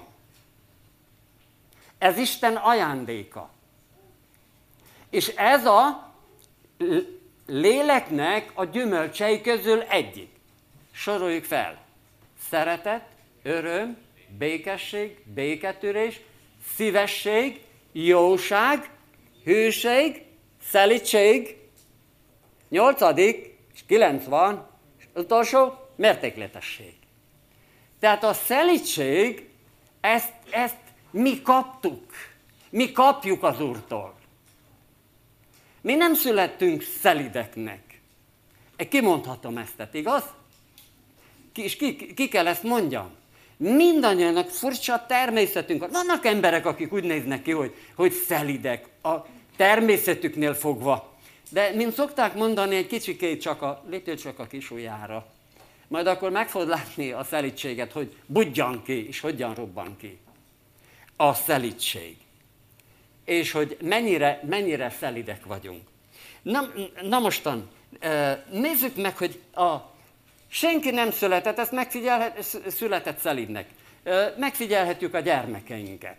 Ez Isten ajándéka. És ez a léleknek a gyümölcsei közül egyik. Soroljuk fel. Szeretet, öröm, békesség, béketűrés, szívesség, jóság, hűség, szelídség, nyolcadik, és kilenc van, és utolsó, mértékletesség. Tehát a szelídség, ezt, ezt mi kaptuk, mi kapjuk az Úrtól. Mi nem születtünk szelideknek. Kimondhatom ezt, igaz? Ki, és ki, ki kell ezt mondjam? Mindannyianak furcsa természetünk van. Vannak emberek, akik úgy néznek ki, hogy, hogy szelidek a természetüknél fogva. De mint szokták mondani, egy kicsikét csak a, lépjél csak a kis ujjára. Majd akkor meg fogod látni a szelídséget, hogy budjan ki, és hogyan robban ki. A szelídség. És hogy mennyire, mennyire szelidek vagyunk. Na, na mostan, nézzük meg, hogy a, senki nem született, ezt megfigyelhet, született szelidnek. Megfigyelhetjük a gyermekeinket.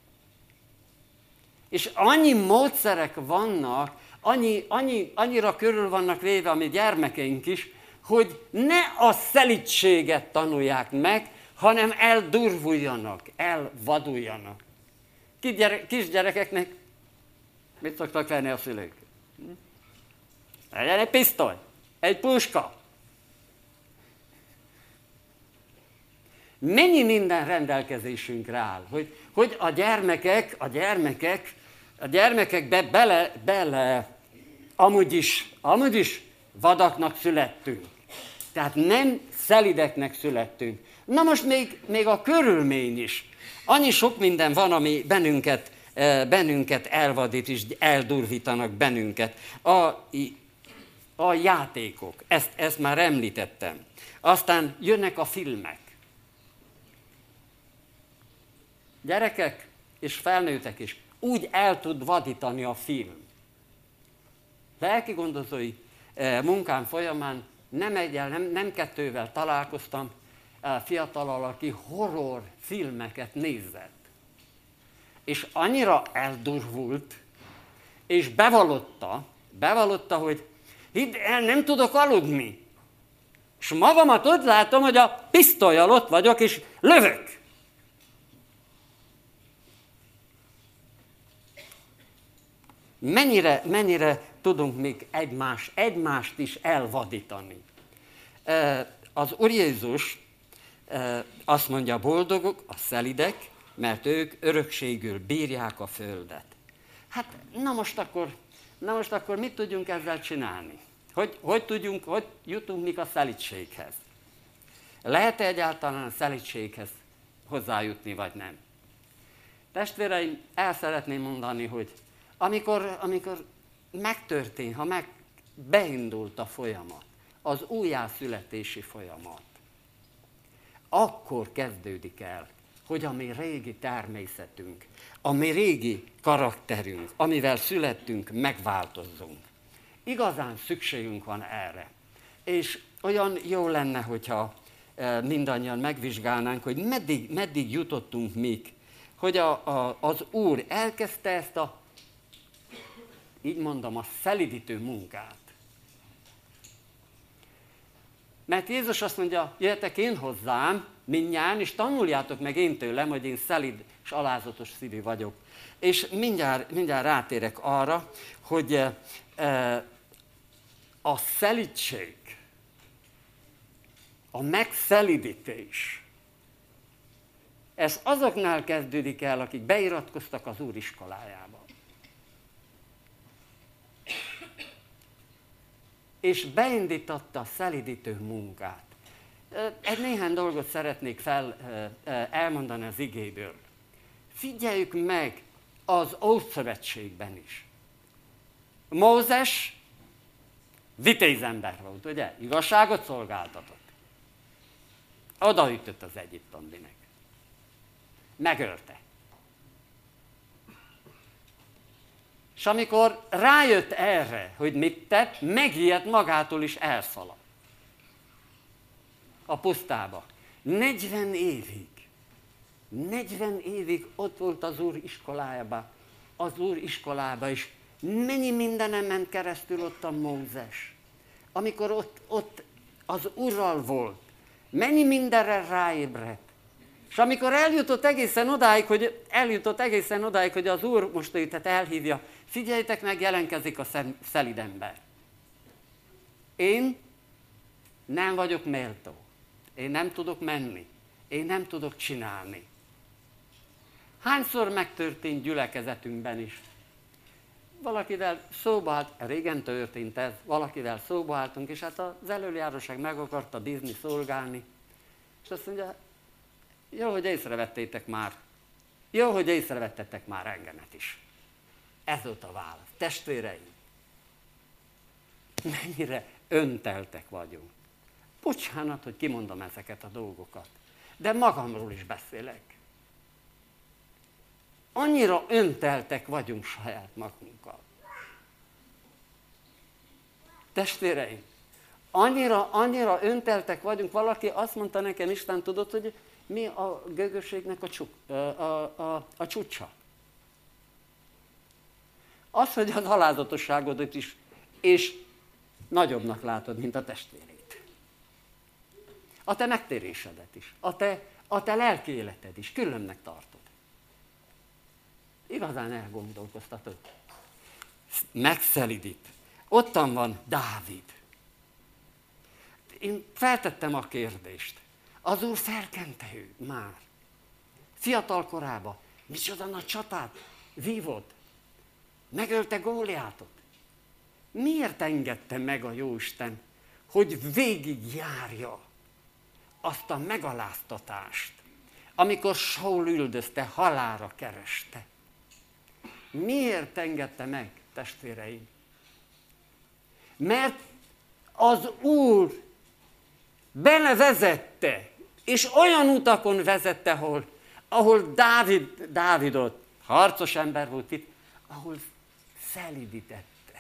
És annyi módszerek vannak, annyi, annyi, annyira körül vannak véve a mi gyermekeink is, hogy ne a szelídséget tanulják meg, hanem eldurvuljanak, elvaduljanak. Kisgyerekeknek mit szoktak venni a szülők? Legyen egy pisztoly, egy puska. Mennyi minden rendelkezésünkre áll, hogy, hogy a gyermekek, a gyermekek, a gyermekekbe bele, bele amúgy is, amúgy is vadaknak születtünk. Tehát nem szelideknek születtünk. Na most még, még a körülmény is. Annyi sok minden van, ami bennünket, bennünket elvadít és eldurvítanak bennünket. A, a játékok, ezt, ezt már említettem. Aztán jönnek a filmek. Gyerekek és felnőttek is úgy el tud vadítani a film. Lelki gondozói munkám folyamán nem egyel, nem, nem kettővel találkoztam fiatallal, aki horror filmeket nézett. És annyira eldurvult, és bevallotta, bevallotta, hogy hidd el, nem tudok aludni. És magamat ott látom, hogy a pisztollyal ott vagyok, és lövök. Mennyire, mennyire tudunk még egymás, egymást is elvadítani. Az Úr Jézus azt mondja, boldogok a szelidek, mert ők örökségül bírják a földet. Hát, na most akkor, na most akkor mit tudjunk ezzel csinálni? Hogy, hogy tudjunk, hogy jutunk még a szelídséghez? Lehet-e egyáltalán a szelídséghez hozzájutni, vagy nem? Testvéreim, el szeretném mondani, hogy amikor, amikor megtörtént, ha meg beindult a folyamat, az újjászületési folyamat, akkor kezdődik el, hogy a mi régi természetünk, a mi régi karakterünk, amivel születtünk, megváltozzunk. Igazán szükségünk van erre. És olyan jó lenne, hogyha mindannyian megvizsgálnánk, hogy meddig, meddig jutottunk még, hogy a, a, az Úr elkezdte ezt a, így mondom, a szelidítő munkát. Mert Jézus azt mondja, jöjjetek én hozzám, mindnyájan, és tanuljátok meg én tőlem, hogy én szelíd és alázatos szívű vagyok. És mindjárt, mindjárt rátérek arra, hogy e, a szelídség, a megszelidítés, ez azoknál kezdődik el, akik beiratkoztak az Úr iskolájába. És beindította a szelidítő munkát. Egy néhány dolgot szeretnék fel, elmondani az igéből. Figyeljük meg az Ószövetségben is. Mózes Vitéz ember volt, ugye? Igazságot szolgáltatott. Odaütött az egyiptominek. Megölte. És amikor rájött erre, hogy mit tett, megijedt magától is elszaladt. A pusztába. negyven évig. negyven évig ott volt az Úr iskolájában. Az Úr iskolába is. Mennyi mindenem ment keresztül ott a Mózes. Amikor ott, ott az Urral volt. Mennyi mindenre ráébredt. És amikor eljutott egészen odáig, hogy eljutott egészen odáig, hogy az Úr most őt elhívja, figyeljtek meg, jelenkezik a szelíd ember. Én nem vagyok méltó. Én nem tudok menni. Én nem tudok csinálni. Hányszor megtörtént gyülekezetünkben is? Valakivel szóba állt, régen történt ez, valakivel szóba álltunk, és hát az elöljáróság meg akarta bízni, szolgálni. És azt mondja, jó, hogy észrevettétek már. Jó, hogy észrevettetek már engemet is. Ez volt a válasz. Testvéreim, mennyire önteltek vagyunk. Bocsánat, hogy kimondom ezeket a dolgokat, de magamról is beszélek. Annyira önteltek vagyunk saját magunkkal. Testvéreim, annyira, annyira önteltek vagyunk, valaki azt mondta nekem, Isten, tudod, hogy mi a gőgösségnek a, csuk, a, a, a, a csúcsa? Az, hogy az alázatosságodat is, és nagyobbnak látod, mint a testvérét. A te megtérésedet is, a te, a te lelki életed is, különnek tartod. Igazán elgondolkoztatod. Megszelidít. Ottan van Dávid. Én feltettem a kérdést. Az Úr felkente őt már. Fiatal korában. Micsoda nagy csatát vívott. Megölte Góliátot. Miért engedte meg a Jóisten, hogy végigjárja azt a megaláztatást, amikor Saul üldözte, halálra kereste? Miért engedte meg, testvéreim? Mert az Úr belevezette, és olyan utakon vezette, ahol, ahol Dávid, Dávidot, harcos ember volt itt, ahol szelidítette.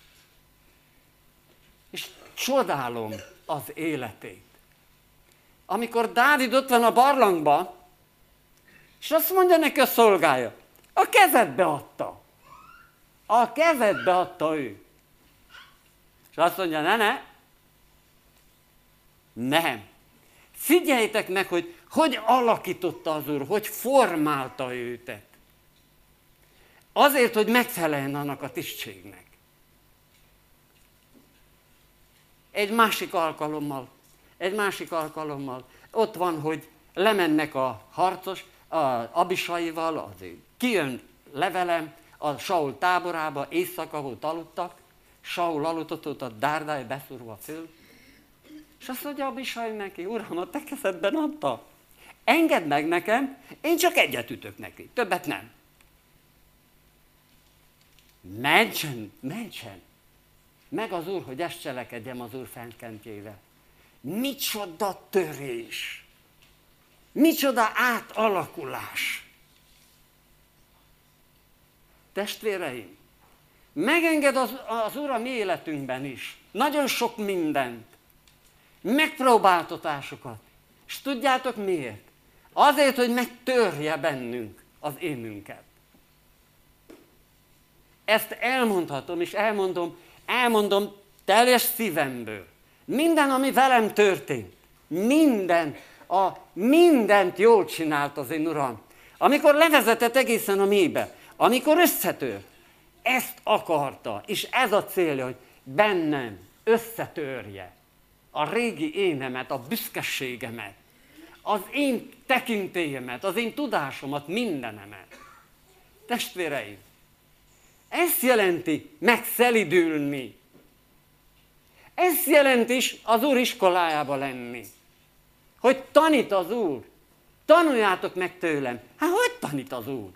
És csodálom az életét. Amikor Dávid ott van a barlangban, és azt mondja neki a szolgája, a kezedbe adta. A kezedbe adta ő. És azt mondja, ne, ne. Nem. Figyeljtek meg, hogy hogy alakította az Úr, hogy formálta őtet. Azért, hogy megfeleljen annak a tisztségnek. Egy másik alkalommal, egy másik alkalommal ott van, hogy lemennek a harcos, a Abisaival, az kijön levelem a Saul táborába, éjszaka volt, aludtak, Saul aludtott ott a dárdáj beszúrva föl, és azt mondja Abisai neki, Uram, a te kezedben adta. Engedd meg nekem, én csak egyet ütök neki, többet nem. Mentsen, mentsen. Meg az Úr, hogy ezt cselekedjem az Úr fennkentjével. Micsoda törés. Micsoda átalakulás. Testvéreim, megenged az, az Úr a mi életünkben is. Nagyon sok mindent. Megpróbáltatásokat. És tudjátok miért? Azért, hogy megtörje bennünk az énünket. Ezt elmondhatom, és elmondom, elmondom teljes szívemből. Minden, ami velem történt, minden, a, mindent jól csinált az én Uram. Amikor levezetett egészen a mélybe, amikor összetör, ezt akarta, és ez a célja, hogy bennem összetörje a régi énemet, a büszkeségemet, az én tekintélyemet, az én tudásomat, mindenemet. Testvéreim, ezt jelenti megszelidülni. Ez jelenti is az Úr iskolájába lenni. Hogy tanít az Úr. Tanuljátok meg tőlem. Hát hogy tanít az Úr?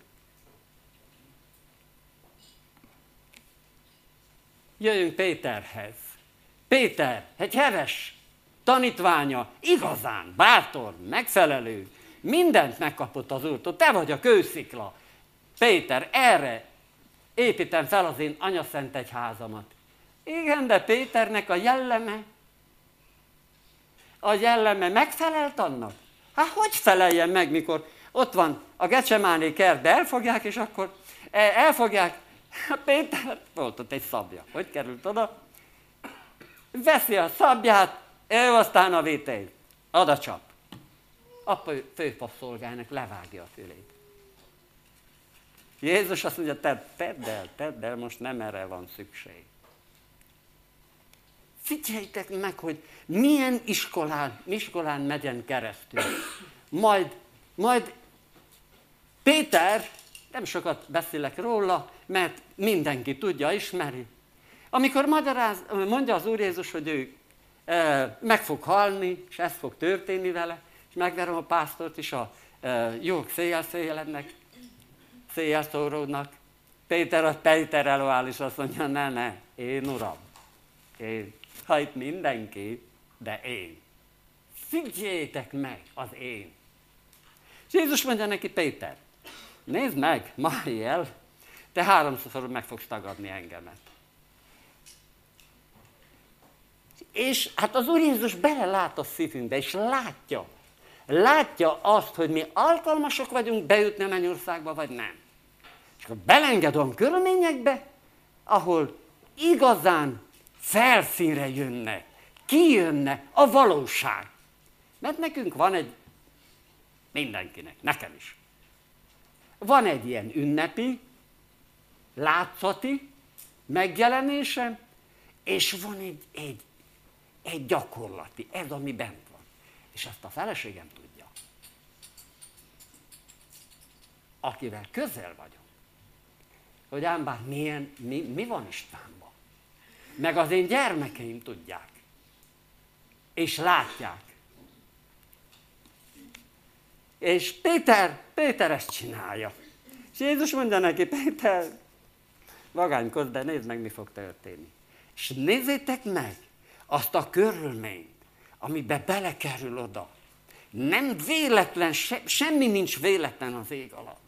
Jöjjünk Péterhez. Péter, egy heves tanítványa, igazán bátor, megfelelő, mindent megkapott az Úrtól, te vagy a kőszikla. Péter, erre építem fel az én anyaszent egyházamat. Igen, de Péternek a jelleme, a jelleme megfelelt annak? Hát hogy feleljen meg, mikor ott van a Gecsemáné kertbe, elfogják, és akkor elfogják, Péter, volt ott egy szabja, hogy került oda? Veszi a szabját, ő aztán a vétejét, ad a csap. A főpasszolgának levágja a fülét. Jézus azt mondja, tedd, tedd el, tedd el, most nem erre van szükség. Figyeljétek meg, hogy milyen iskolán, iskolán megyen keresztül. Majd, majd Péter, nem sokat beszélek róla, mert mindenki tudja, ismeri. Amikor magyaráz, mondja az Úr Jézus, hogy ő e, meg fog halni, és ez fog történni vele, és megverem a pásztort is, a e, jók széjjel széjelednek, széjjel szóródnak. Péter a Péter előáll, és azt mondja, ne, ne, én Uram, én. Ha itt mindenki, de én. Figyeljétek meg az én. És Jézus mondja neki, Péter, nézd meg, ma éjjel, te háromszor meg fogsz tagadni engemet. És hát az Úr Jézus belelát a szívünkbe, és látja. Látja azt, hogy mi alkalmasok vagyunk bejutni a mennyországba, vagy nem. És akkor belenged olyan körülményekbe, ahol igazán felszínre jönne, kijönne a valóság. Mert nekünk van egy, mindenkinek, nekem is. Van egy ilyen ünnepi, látszati megjelenése, és van egy, egy, egy gyakorlati, ez ami bent van. És ezt a feleségem tudja. Akivel közel vagyok, hogy ám bár milyen, mi, mi van Istvánban. Meg az én gyermekeim tudják. És látják. És Péter, Péter ezt csinálja. És Jézus mondja neki, Péter, vagánykodj, de nézd meg, mi fog történni. És nézzétek meg azt a körülményt, amiben belekerül oda. Nem véletlen, se, semmi nincs véletlen az ég alatt.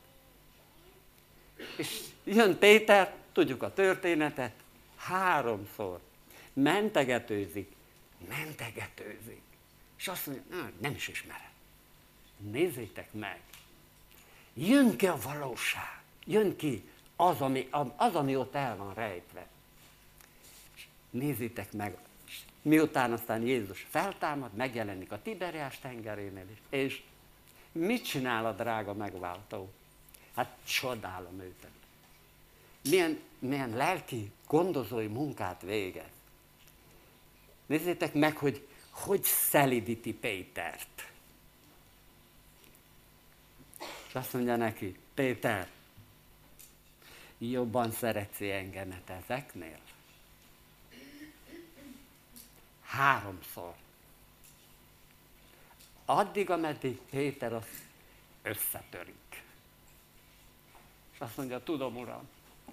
És jön Péter, tudjuk a történetet, háromszor mentegetőzik, mentegetőzik. És azt mondja, nem, nem is ismerem. Nézzétek meg. Jön ki a valóság. Jön ki az, ami, az, ami ott el van rejtve. És nézzétek meg, miután aztán Jézus feltámad, megjelenik a Tiberiás tengerénél is. És mit csinál a drága megváltó? Hát csodálom őt. Milyen, milyen lelki, gondozói munkát végez. Nézzétek meg, hogy hogy szelidíti Pétert. És azt mondja neki, Péter, jobban szeretsz engemet ezeknél? Háromszor. Addig, ameddig Péter az összetörik. És azt mondja, tudom, Uram,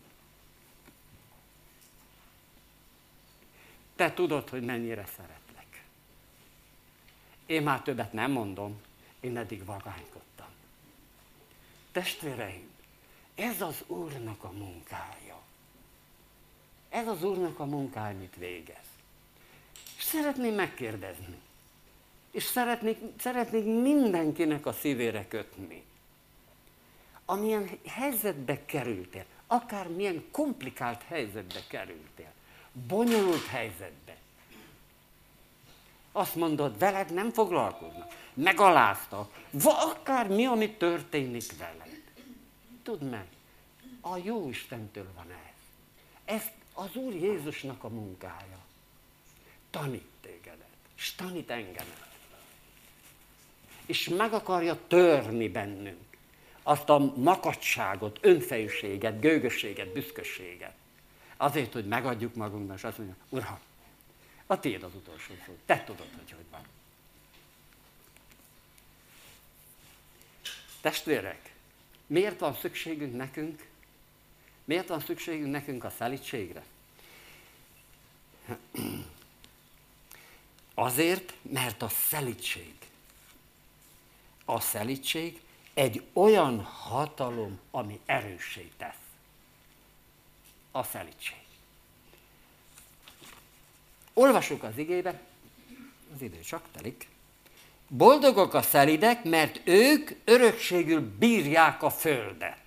te tudod, hogy mennyire szeretlek. Én már többet nem mondom, én eddig vagánykodtam. Testvéreim, ez az Úrnak a munkája. Ez az Úrnak a munkája, amit végez. És szeretném megkérdezni, és szeretnék, szeretnék mindenkinek a szívére kötni, amilyen helyzetbe kerültél, akármilyen komplikált helyzetbe kerültél, bonyolult helyzetbe. Azt mondod, veled nem foglalkoznak, megaláztak, akármi, ami történik veled. Tudd meg, a jó Istentől van ez. Ez az Úr Jézusnak a munkája. Tanít tégedet, és tanít engemet. És meg akarja törni bennünk azt a makacságot, önfejűséget, gőgösséget, büszkösséget. Azért, hogy megadjuk magunknak, és azt mondja, Uram, a tiéd az utolsó szó. Te tudod, hogy hogy van. Testvérek, miért van szükségünk nekünk? Miért van szükségünk nekünk a szelídségre? Azért, mert a szelídség, a szelídség egy olyan hatalom, ami erőssé tesz. A szelídség. Olvasjuk az igébe, az idő csak telik. Boldogok a szelídek, mert ők örökségül bírják a földet.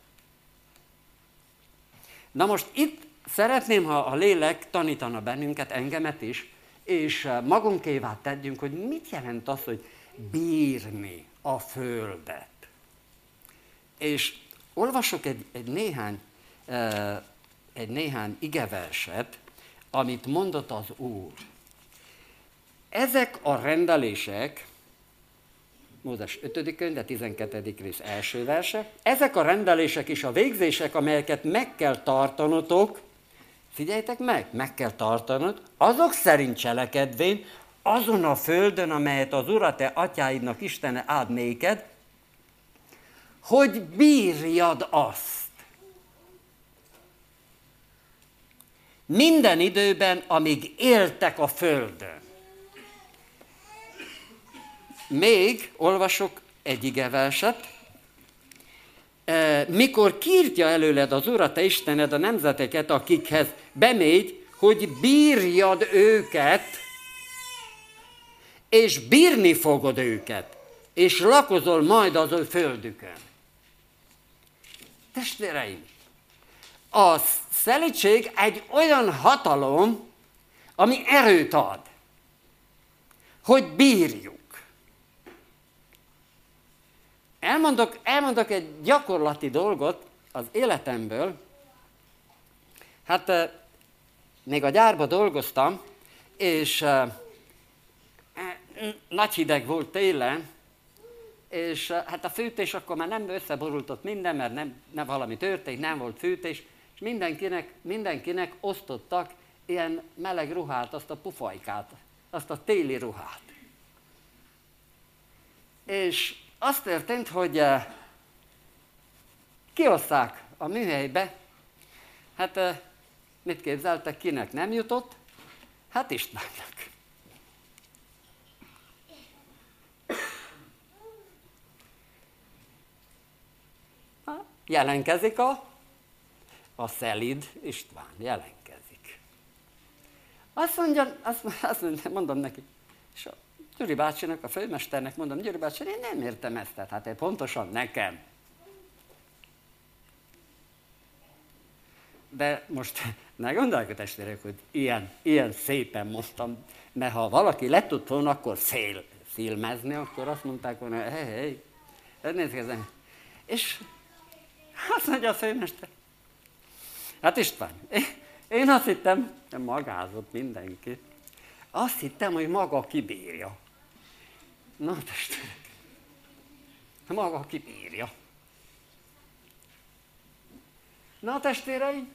Na most itt szeretném, ha a lélek tanítana bennünket, engemet is, és magunkévá tegyünk, hogy mit jelent az, hogy bírni a földet. És olvasok egy, egy néhány, egy néhány igeverset, amit mondott az Úr. Ezek a rendelések, Mózes ötödik könyv, de tizenkettedik rész első verse, ezek a rendelések és a végzések, amelyeket meg kell tartanotok, figyeljetek meg, meg kell tartanod, azok szerint cselekedvén, azon a földön, amelyet az Ura te atyáidnak Istene áld néked, hogy bírjad azt. Minden időben, amíg éltek a földön. Még olvasok egy igeverset. Mikor kiírtja előled az Ura te Istened a nemzeteket, akikhez bemégy, hogy bírjad őket, és bírni fogod őket, és lakozol majd az ő földükön. Testvéreim, a szelídség egy olyan hatalom, ami erőt ad, hogy bírjuk. Elmondok, elmondok egy gyakorlati dolgot az életemből. Hát még a gyárba dolgoztam, és nagy hideg volt télen, és hát a fűtés akkor már nem összeborultott minden, mert nem, nem valami történt, nem volt fűtés, és mindenkinek, mindenkinek osztottak ilyen meleg ruhát, azt a pufajkát, azt a téli ruhát. És az történt, hogy kioszták a műhelybe, hát mit képzeltek, kinek nem jutott? Hát Istvánnak. Jelenkezik a, a szelíd István, jelenkezik. Azt mondja, azt, azt mondja, mondom neki, és a Gyuri bácsinak, a főmesternek mondom, Gyuri bácsi, én nem értem ezt, tehát hát én pontosan nekem. De most ne gondolják a testvérek, hogy ilyen, ilyen szépen mondtam, mert ha valaki le tud volna, akkor fél, filmezni, akkor azt mondták volna, hé, hé, hé, nézd, és azt mondja a főmester, hát István, én azt hittem, magázott mindenki, azt hittem, hogy maga kibírja. Na testvérek, maga kibírja. Na testvéreim,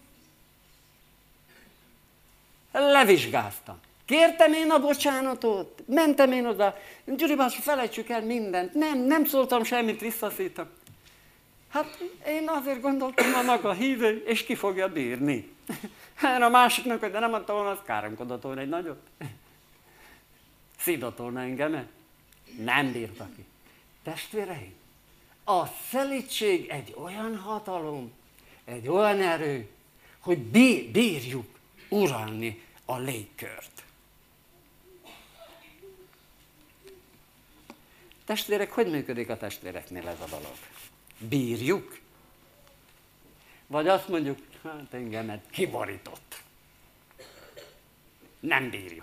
levizsgáztam. Kértem én a bocsánatot, mentem én oda, Gyuri bácsi, felejtsük el mindent, nem, nem szóltam semmit, visszaszítam. Hát én azért gondoltam, hogy maga hívő, és ki fogja bírni. Hát a másiknak, hogy de nem mondta volna, az káromkodott volna egy nagyot. Szidott volna engem, nem bírta ki. Testvéreim, a szelídség egy olyan hatalom, egy olyan erő, hogy bírjuk uralni a légkört. Testvérek, hogy működik a testvéreknél ez a dolog? Bírjuk? Vagy azt mondjuk, hát engemet kiborított. Nem bírjuk.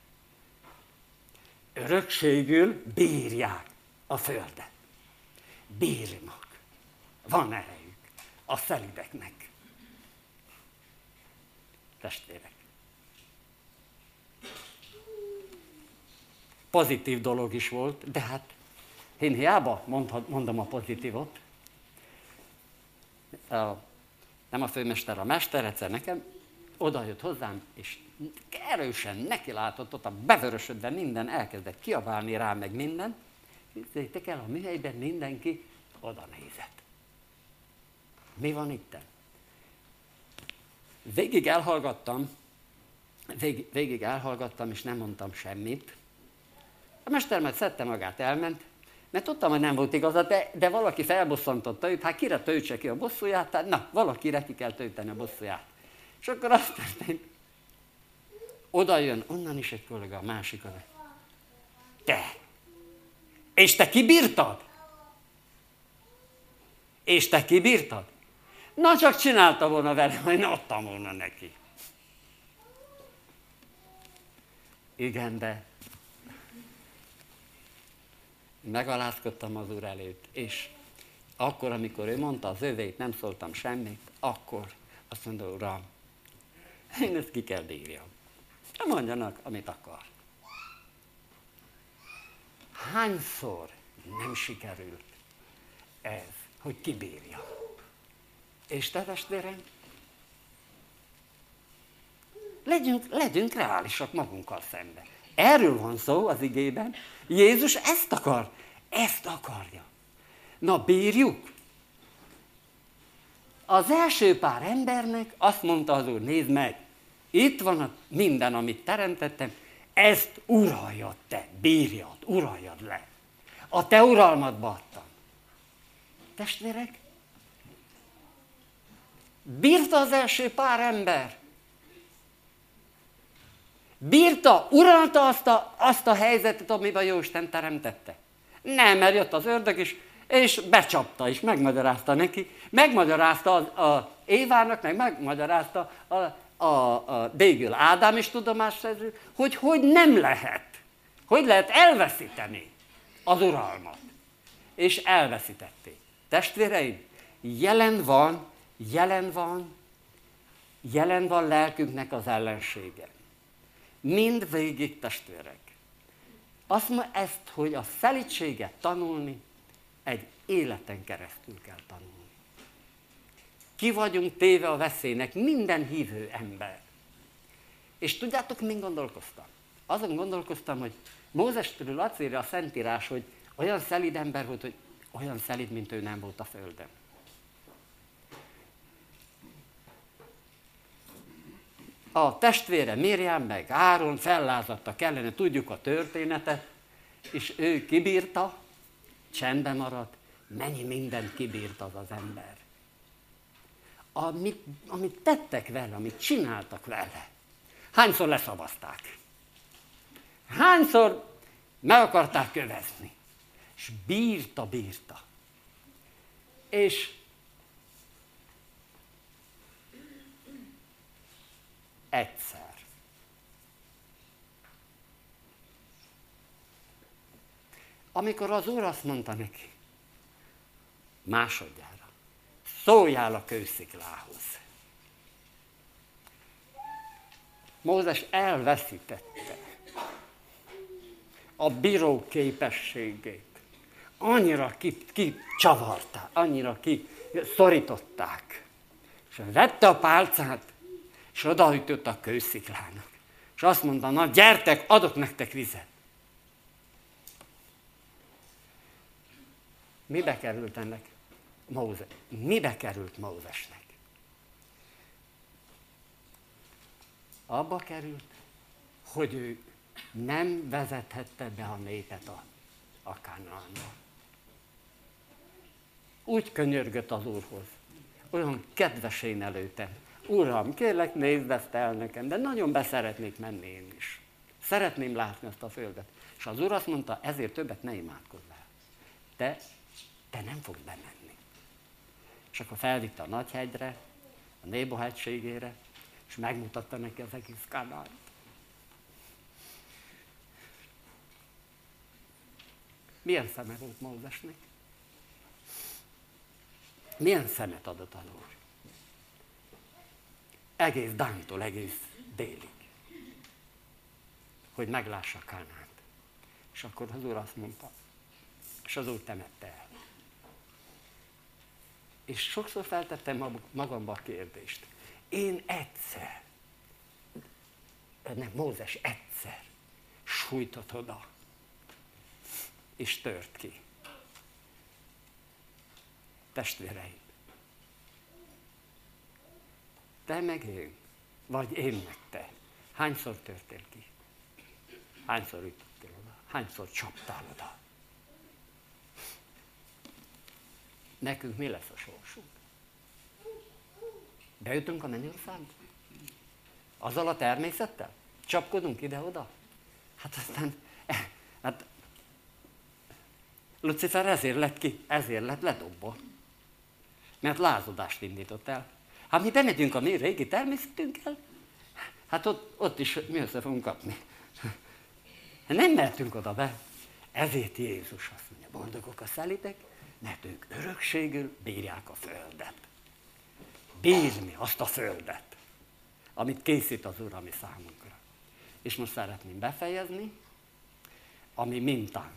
Örökségül bírják a földet. Bírnak. Van erejük a szelídeknek. Testvérek. Pozitív dolog is volt, de hát én hiába mondom a pozitívot. A, nem a főmester, a mester egyszer nekem oda jött hozzám, és erősen neki látott, ott a bevörösödve minden, elkezdett kiabálni rá, meg minden. Nézzétek el, a műhelyben mindenki oda nézett. Mi van itten? Végig elhallgattam, Vég, végig elhallgattam, és nem mondtam semmit. A mester majd szedte magát, elment, mert tudtam, hogy nem volt igaza, de, de valaki felbosszantotta őt, hát kire töltse ki a bosszúját, tehát na, valakire ki kell tölteni a bosszúját. És akkor azt történt, oda jön onnan is egy kollega, a másik oda. Te! És te kibírtad? És te kibírtad? Na, csak csinálta volna vele, hogy ne adtam volna neki. Igen, de megalázkodtam az Úr előtt, és akkor, amikor ő mondta az övét, nem szóltam semmit, akkor azt mondta, Uram, én ezt ki kell bírjam. Mondjanak, amit akar. Hányszor nem sikerült ez, hogy kibírja? És te, testvérem, legyünk, legyünk reálisak magunkkal szemben. Erről van szó az igében. Jézus ezt akar, ezt akarja. Na, bírjuk. Az első pár embernek azt mondta az Úr, nézd meg, itt van a minden, amit teremtettem, ezt uraljad te, bírjad, uraljad le. A te uralmadba adtam. Testvérek, bírta az első pár ember. Bírta, uralta azt a, azt a helyzetet, amiben Jóisten teremtette. Nem, mert jött az ördög is, és becsapta, és megmagyarázta neki, megmagyarázta az, a Évának, meg megmagyarázta a, a, a végül Ádám is tudomást szerző, hogy hogy nem lehet, hogy lehet elveszíteni az uralmat. És elveszítették. Testvéreim, jelen van, jelen van, jelen van lelkünknek az ellensége. Mind végig, testvérek. Azt mondja ezt, hogy a szelídséget tanulni, egy életen keresztül kell tanulni. Ki vagyunk téve a veszélynek, minden hívő ember. És tudjátok, min gondolkoztam? Azon gondolkoztam, hogy Mózestől azt írja a Szentírás, hogy olyan szelíd ember volt, hogy olyan szelíd, mint ő nem volt a földön. A testvére Miriam meg Áron fellázadtak ellene, tudjuk a történetet, és ő kibírta, csendben maradt, mennyi mindent kibírt az az ember. Amit, amit tettek vele, amit csináltak vele, hányszor leszavazták, hányszor meg akarták kövezni, és bírta, bírta. És egyszer. Amikor az Úr azt mondta neki, másodjára, szóljál a kősziklához. Mózes elveszítette a bíró képességét. Annyira kicsavarták, annyira kiszorították. És vette a pálcát, és odaütött a kősziklának. És azt mondta, na gyertek, adok nektek vizet. Mibe került ennek Mózes? Mibe került Mózesnek? Abba került, hogy ő nem vezethette be a népet a, a Kánaánba. Úgy könyörgött az Úrhoz, olyan kedvesén előttem. Uram, kérlek, nézd ezt el nekem, de nagyon beszeretnék menni én is. Szeretném látni azt a földet. És az Úr azt mondta, ezért többet ne imádkozz el. Te, te nem fogsz bemenni. És akkor felvitte a Nagyhegyre, a Nébo hegységére, és megmutatta neki az egész Kánaánt. Milyen szeme volt Mózesnek? Milyen szemet adott az Úr? Egész Dántól, egész délig. Hogy meglássa Kánaánt. És akkor az Úr azt mondta, és az Úr temette el. És sokszor feltettem magamba a kérdést. Én egyszer, nem, Mózes egyszer sújtott oda, és tört ki. Testvéreim, te meg én, vagy én meg te. Hányszor törtél ki? Hányszor ütöttél oda? Hányszor csaptál oda? Nekünk mi lesz a sorsunk? Beütünk a mennyországba? Azzal a természettel? Csapkodunk ide-oda? Hát aztán, hát Lucifer ezért lett ki, ezért lett ledobva. Mert lázadást indított el. Hát mi bemegyünk a mi régi természetünkkel, hát ott, ott is mi össze fogunk kapni. Nem mehetünk oda be. Ezért Jézus azt mondja, boldogok a szelídek, mert ők örökségül bírják a földet. Bírni azt a földet, amit készít az Úr a mi számunkra. És most szeretném befejezni, ami mintánk.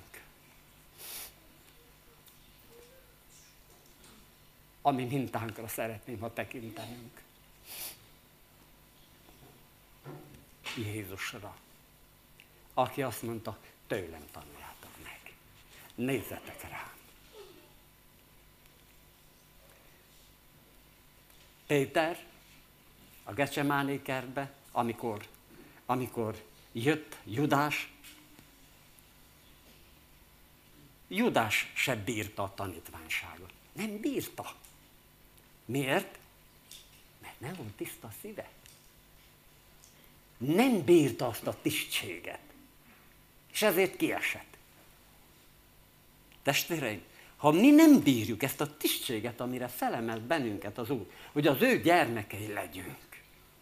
Ami mintánkra szeretném, ha tekintenünk. Jézusra, aki azt mondta, tőlem tanuljátok meg. Nézzetek rám. Péter a Gecsemáné kertbe, amikor, amikor jött Judás, Judás se bírta a tanítványságot. Nem bírta. Miért? Mert nem volt tiszta a szíve. Nem bírta azt a tisztséget. És ezért kiesett. Testvéreim, ha mi nem bírjuk ezt a tisztséget, amire felemelt bennünket az Úr, hogy az ő gyermekei legyünk.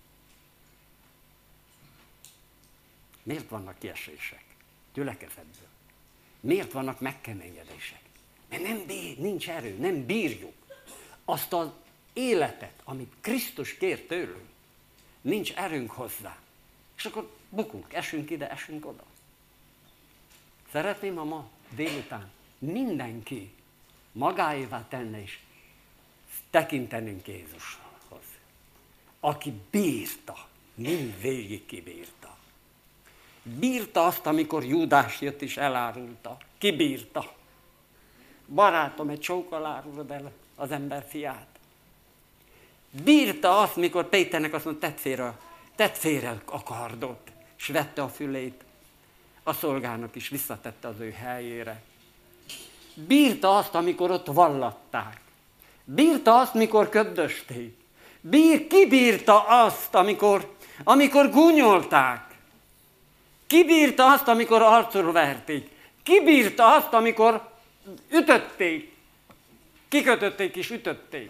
Miért vannak kiesések? Gyülekezetből. Miért vannak megkeményedések? Mert nem bír, nincs erő, nem bírjuk azt az életet, amit Krisztus kér tőlünk. Nincs erőnk hozzá. És akkor bukunk, esünk ide, esünk oda. Szeretném, ha ma délután mindenki magáévá tenne és tekintenünk Jézushoz, aki bírta, mind végig kibírta. Bírta azt, amikor Júdás jött és elárulta. Kibírta. Barátom, egy csókkal árulod el az ember fiát. Bírta azt, mikor Péternek azt mondta, tedd félre, tedd félre a kardot, és vette a fülét. A szolgának is visszatette az ő helyére. Bírta azt, amikor ott vallatták. Bírta azt, mikor köbdösték. Bír, kibírta azt, amikor, amikor gúnyolták. Kibírta azt, amikor arcra verték. Kibírta azt, amikor ütötték. Kikötötték és ütötték.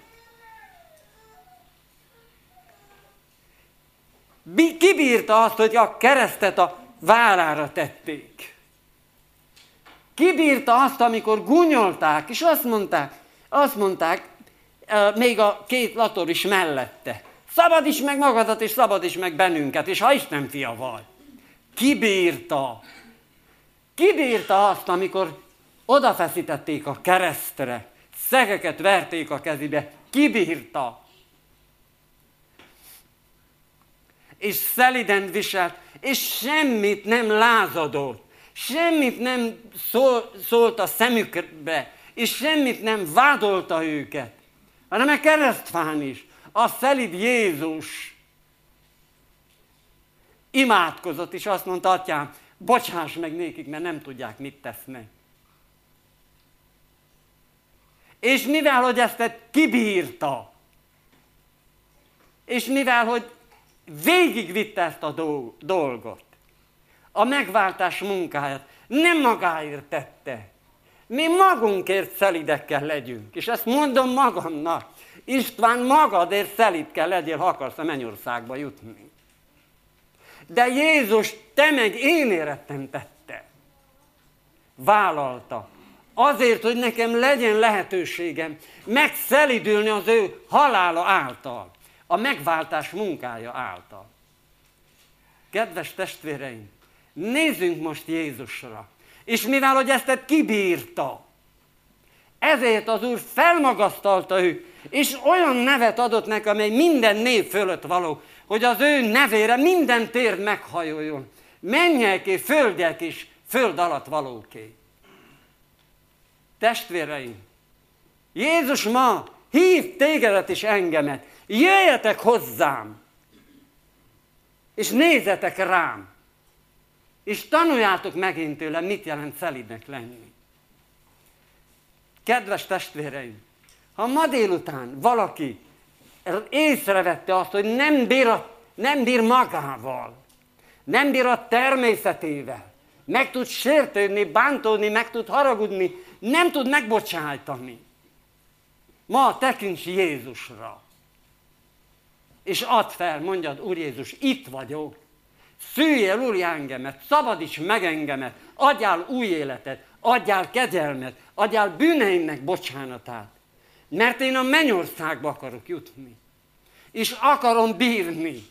Kibírta azt, hogy a keresztet a vállára tették. Kibírta azt, amikor gúnyolták, és azt mondták, azt mondták, még a két lator is mellette, szabadíts meg magadat, és szabadíts meg bennünket, és ha Isten fia vagy. Kibírta. Kibírta azt, amikor odafeszítették a keresztre, szegeket verték a kezébe. Kibírta. És szeliden viselt, és semmit nem lázadott, semmit nem szól, szólt a szemükbe, és semmit nem vádolta őket, hanem a keresztfán is, a szelid Jézus imádkozott, és azt mondta, atyám, bocsáss meg nékik, mert nem tudják, mit tesznek. És mivel, hogy ezt kibírta, és mivel, hogy végigvitte ezt a dolgot, a megváltás munkáját, nem magáért tette. Mi magunkért szelidekkel legyünk. És ezt mondom magamnak. István, magadért szelid kell legyél, ha akarsz a mennyországba jutni. De Jézus, te meg én érettem tette. Vállalta. Azért, hogy nekem legyen lehetőségem megszelidülni az ő halála által. A megváltás munkája által. Kedves testvéreim, nézzünk most Jézusra. És mivel, hogy ezt kibírta, ezért az Úr felmagasztalta őt, és olyan nevet adott neki, amely minden név fölött való, hogy az ő nevére minden térd meghajoljon. Mennyeké, földjek és föld alatt valóké. Testvéreim, Jézus ma hív tégedet és engemet. Jöjjetek hozzám! És nézzetek rám, és tanuljátok meg én tőlem, mit jelent szelídnek lenni. Kedves testvéreim, ha ma délután valaki észrevette azt, hogy nem bír, a, nem bír magával, nem bír a természetével, meg tud sértődni, bántódni, meg tud haragudni, nem tud megbocsájtani. Ma tekints Jézusra, és add fel, mondjad, Úr Jézus, itt vagyok, szüljél, Úr, engemet, szabadíts meg engemet, adjál új életet, adjál kegyelmet, adjál bűneimnek bocsánatát, mert én a mennyországba akarok jutni, és akarom bírni,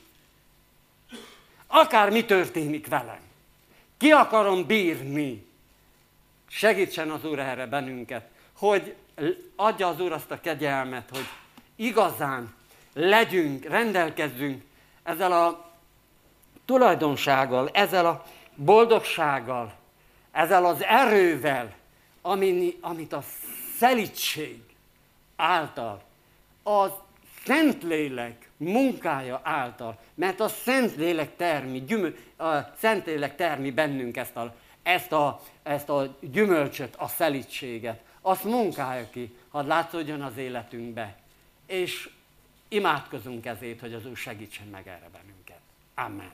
akár mi történik velem. Ki akarom bírni. Segítsen az Úr erre bennünket, hogy adja az Úr azt a kegyelmet, hogy igazán legyünk, rendelkezzünk ezzel a tulajdonsággal, ezzel a boldogsággal, ezzel az erővel, amit a szelídség által, a Szentlélek munkája által, mert a Szentlélek termi, gyümöl, a Szentlélek termi bennünk ezt a, ezt, a, ezt a gyümölcsöt, a szelídséget, azt munkálja ki, hadd látszódjon az életünkbe, és imádkozunk ezért, hogy az Úr segítsen meg erre bennünket. Amen.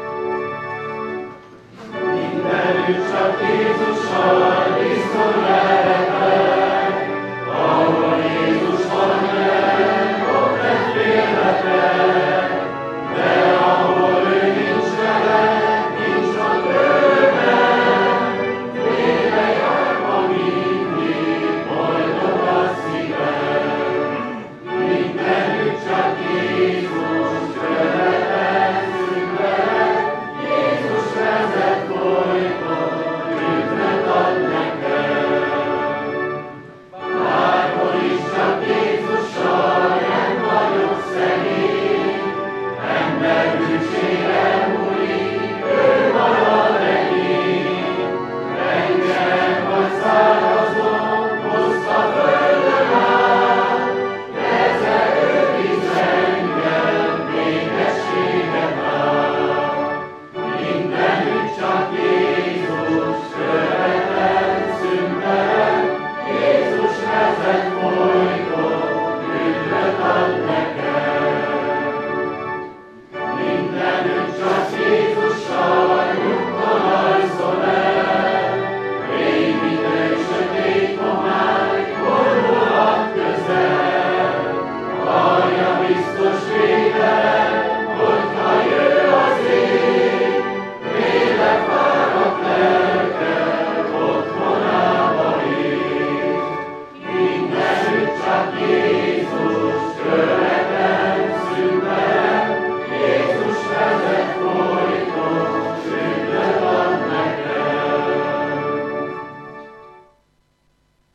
Mindenütt csak Jézussal, Krisztus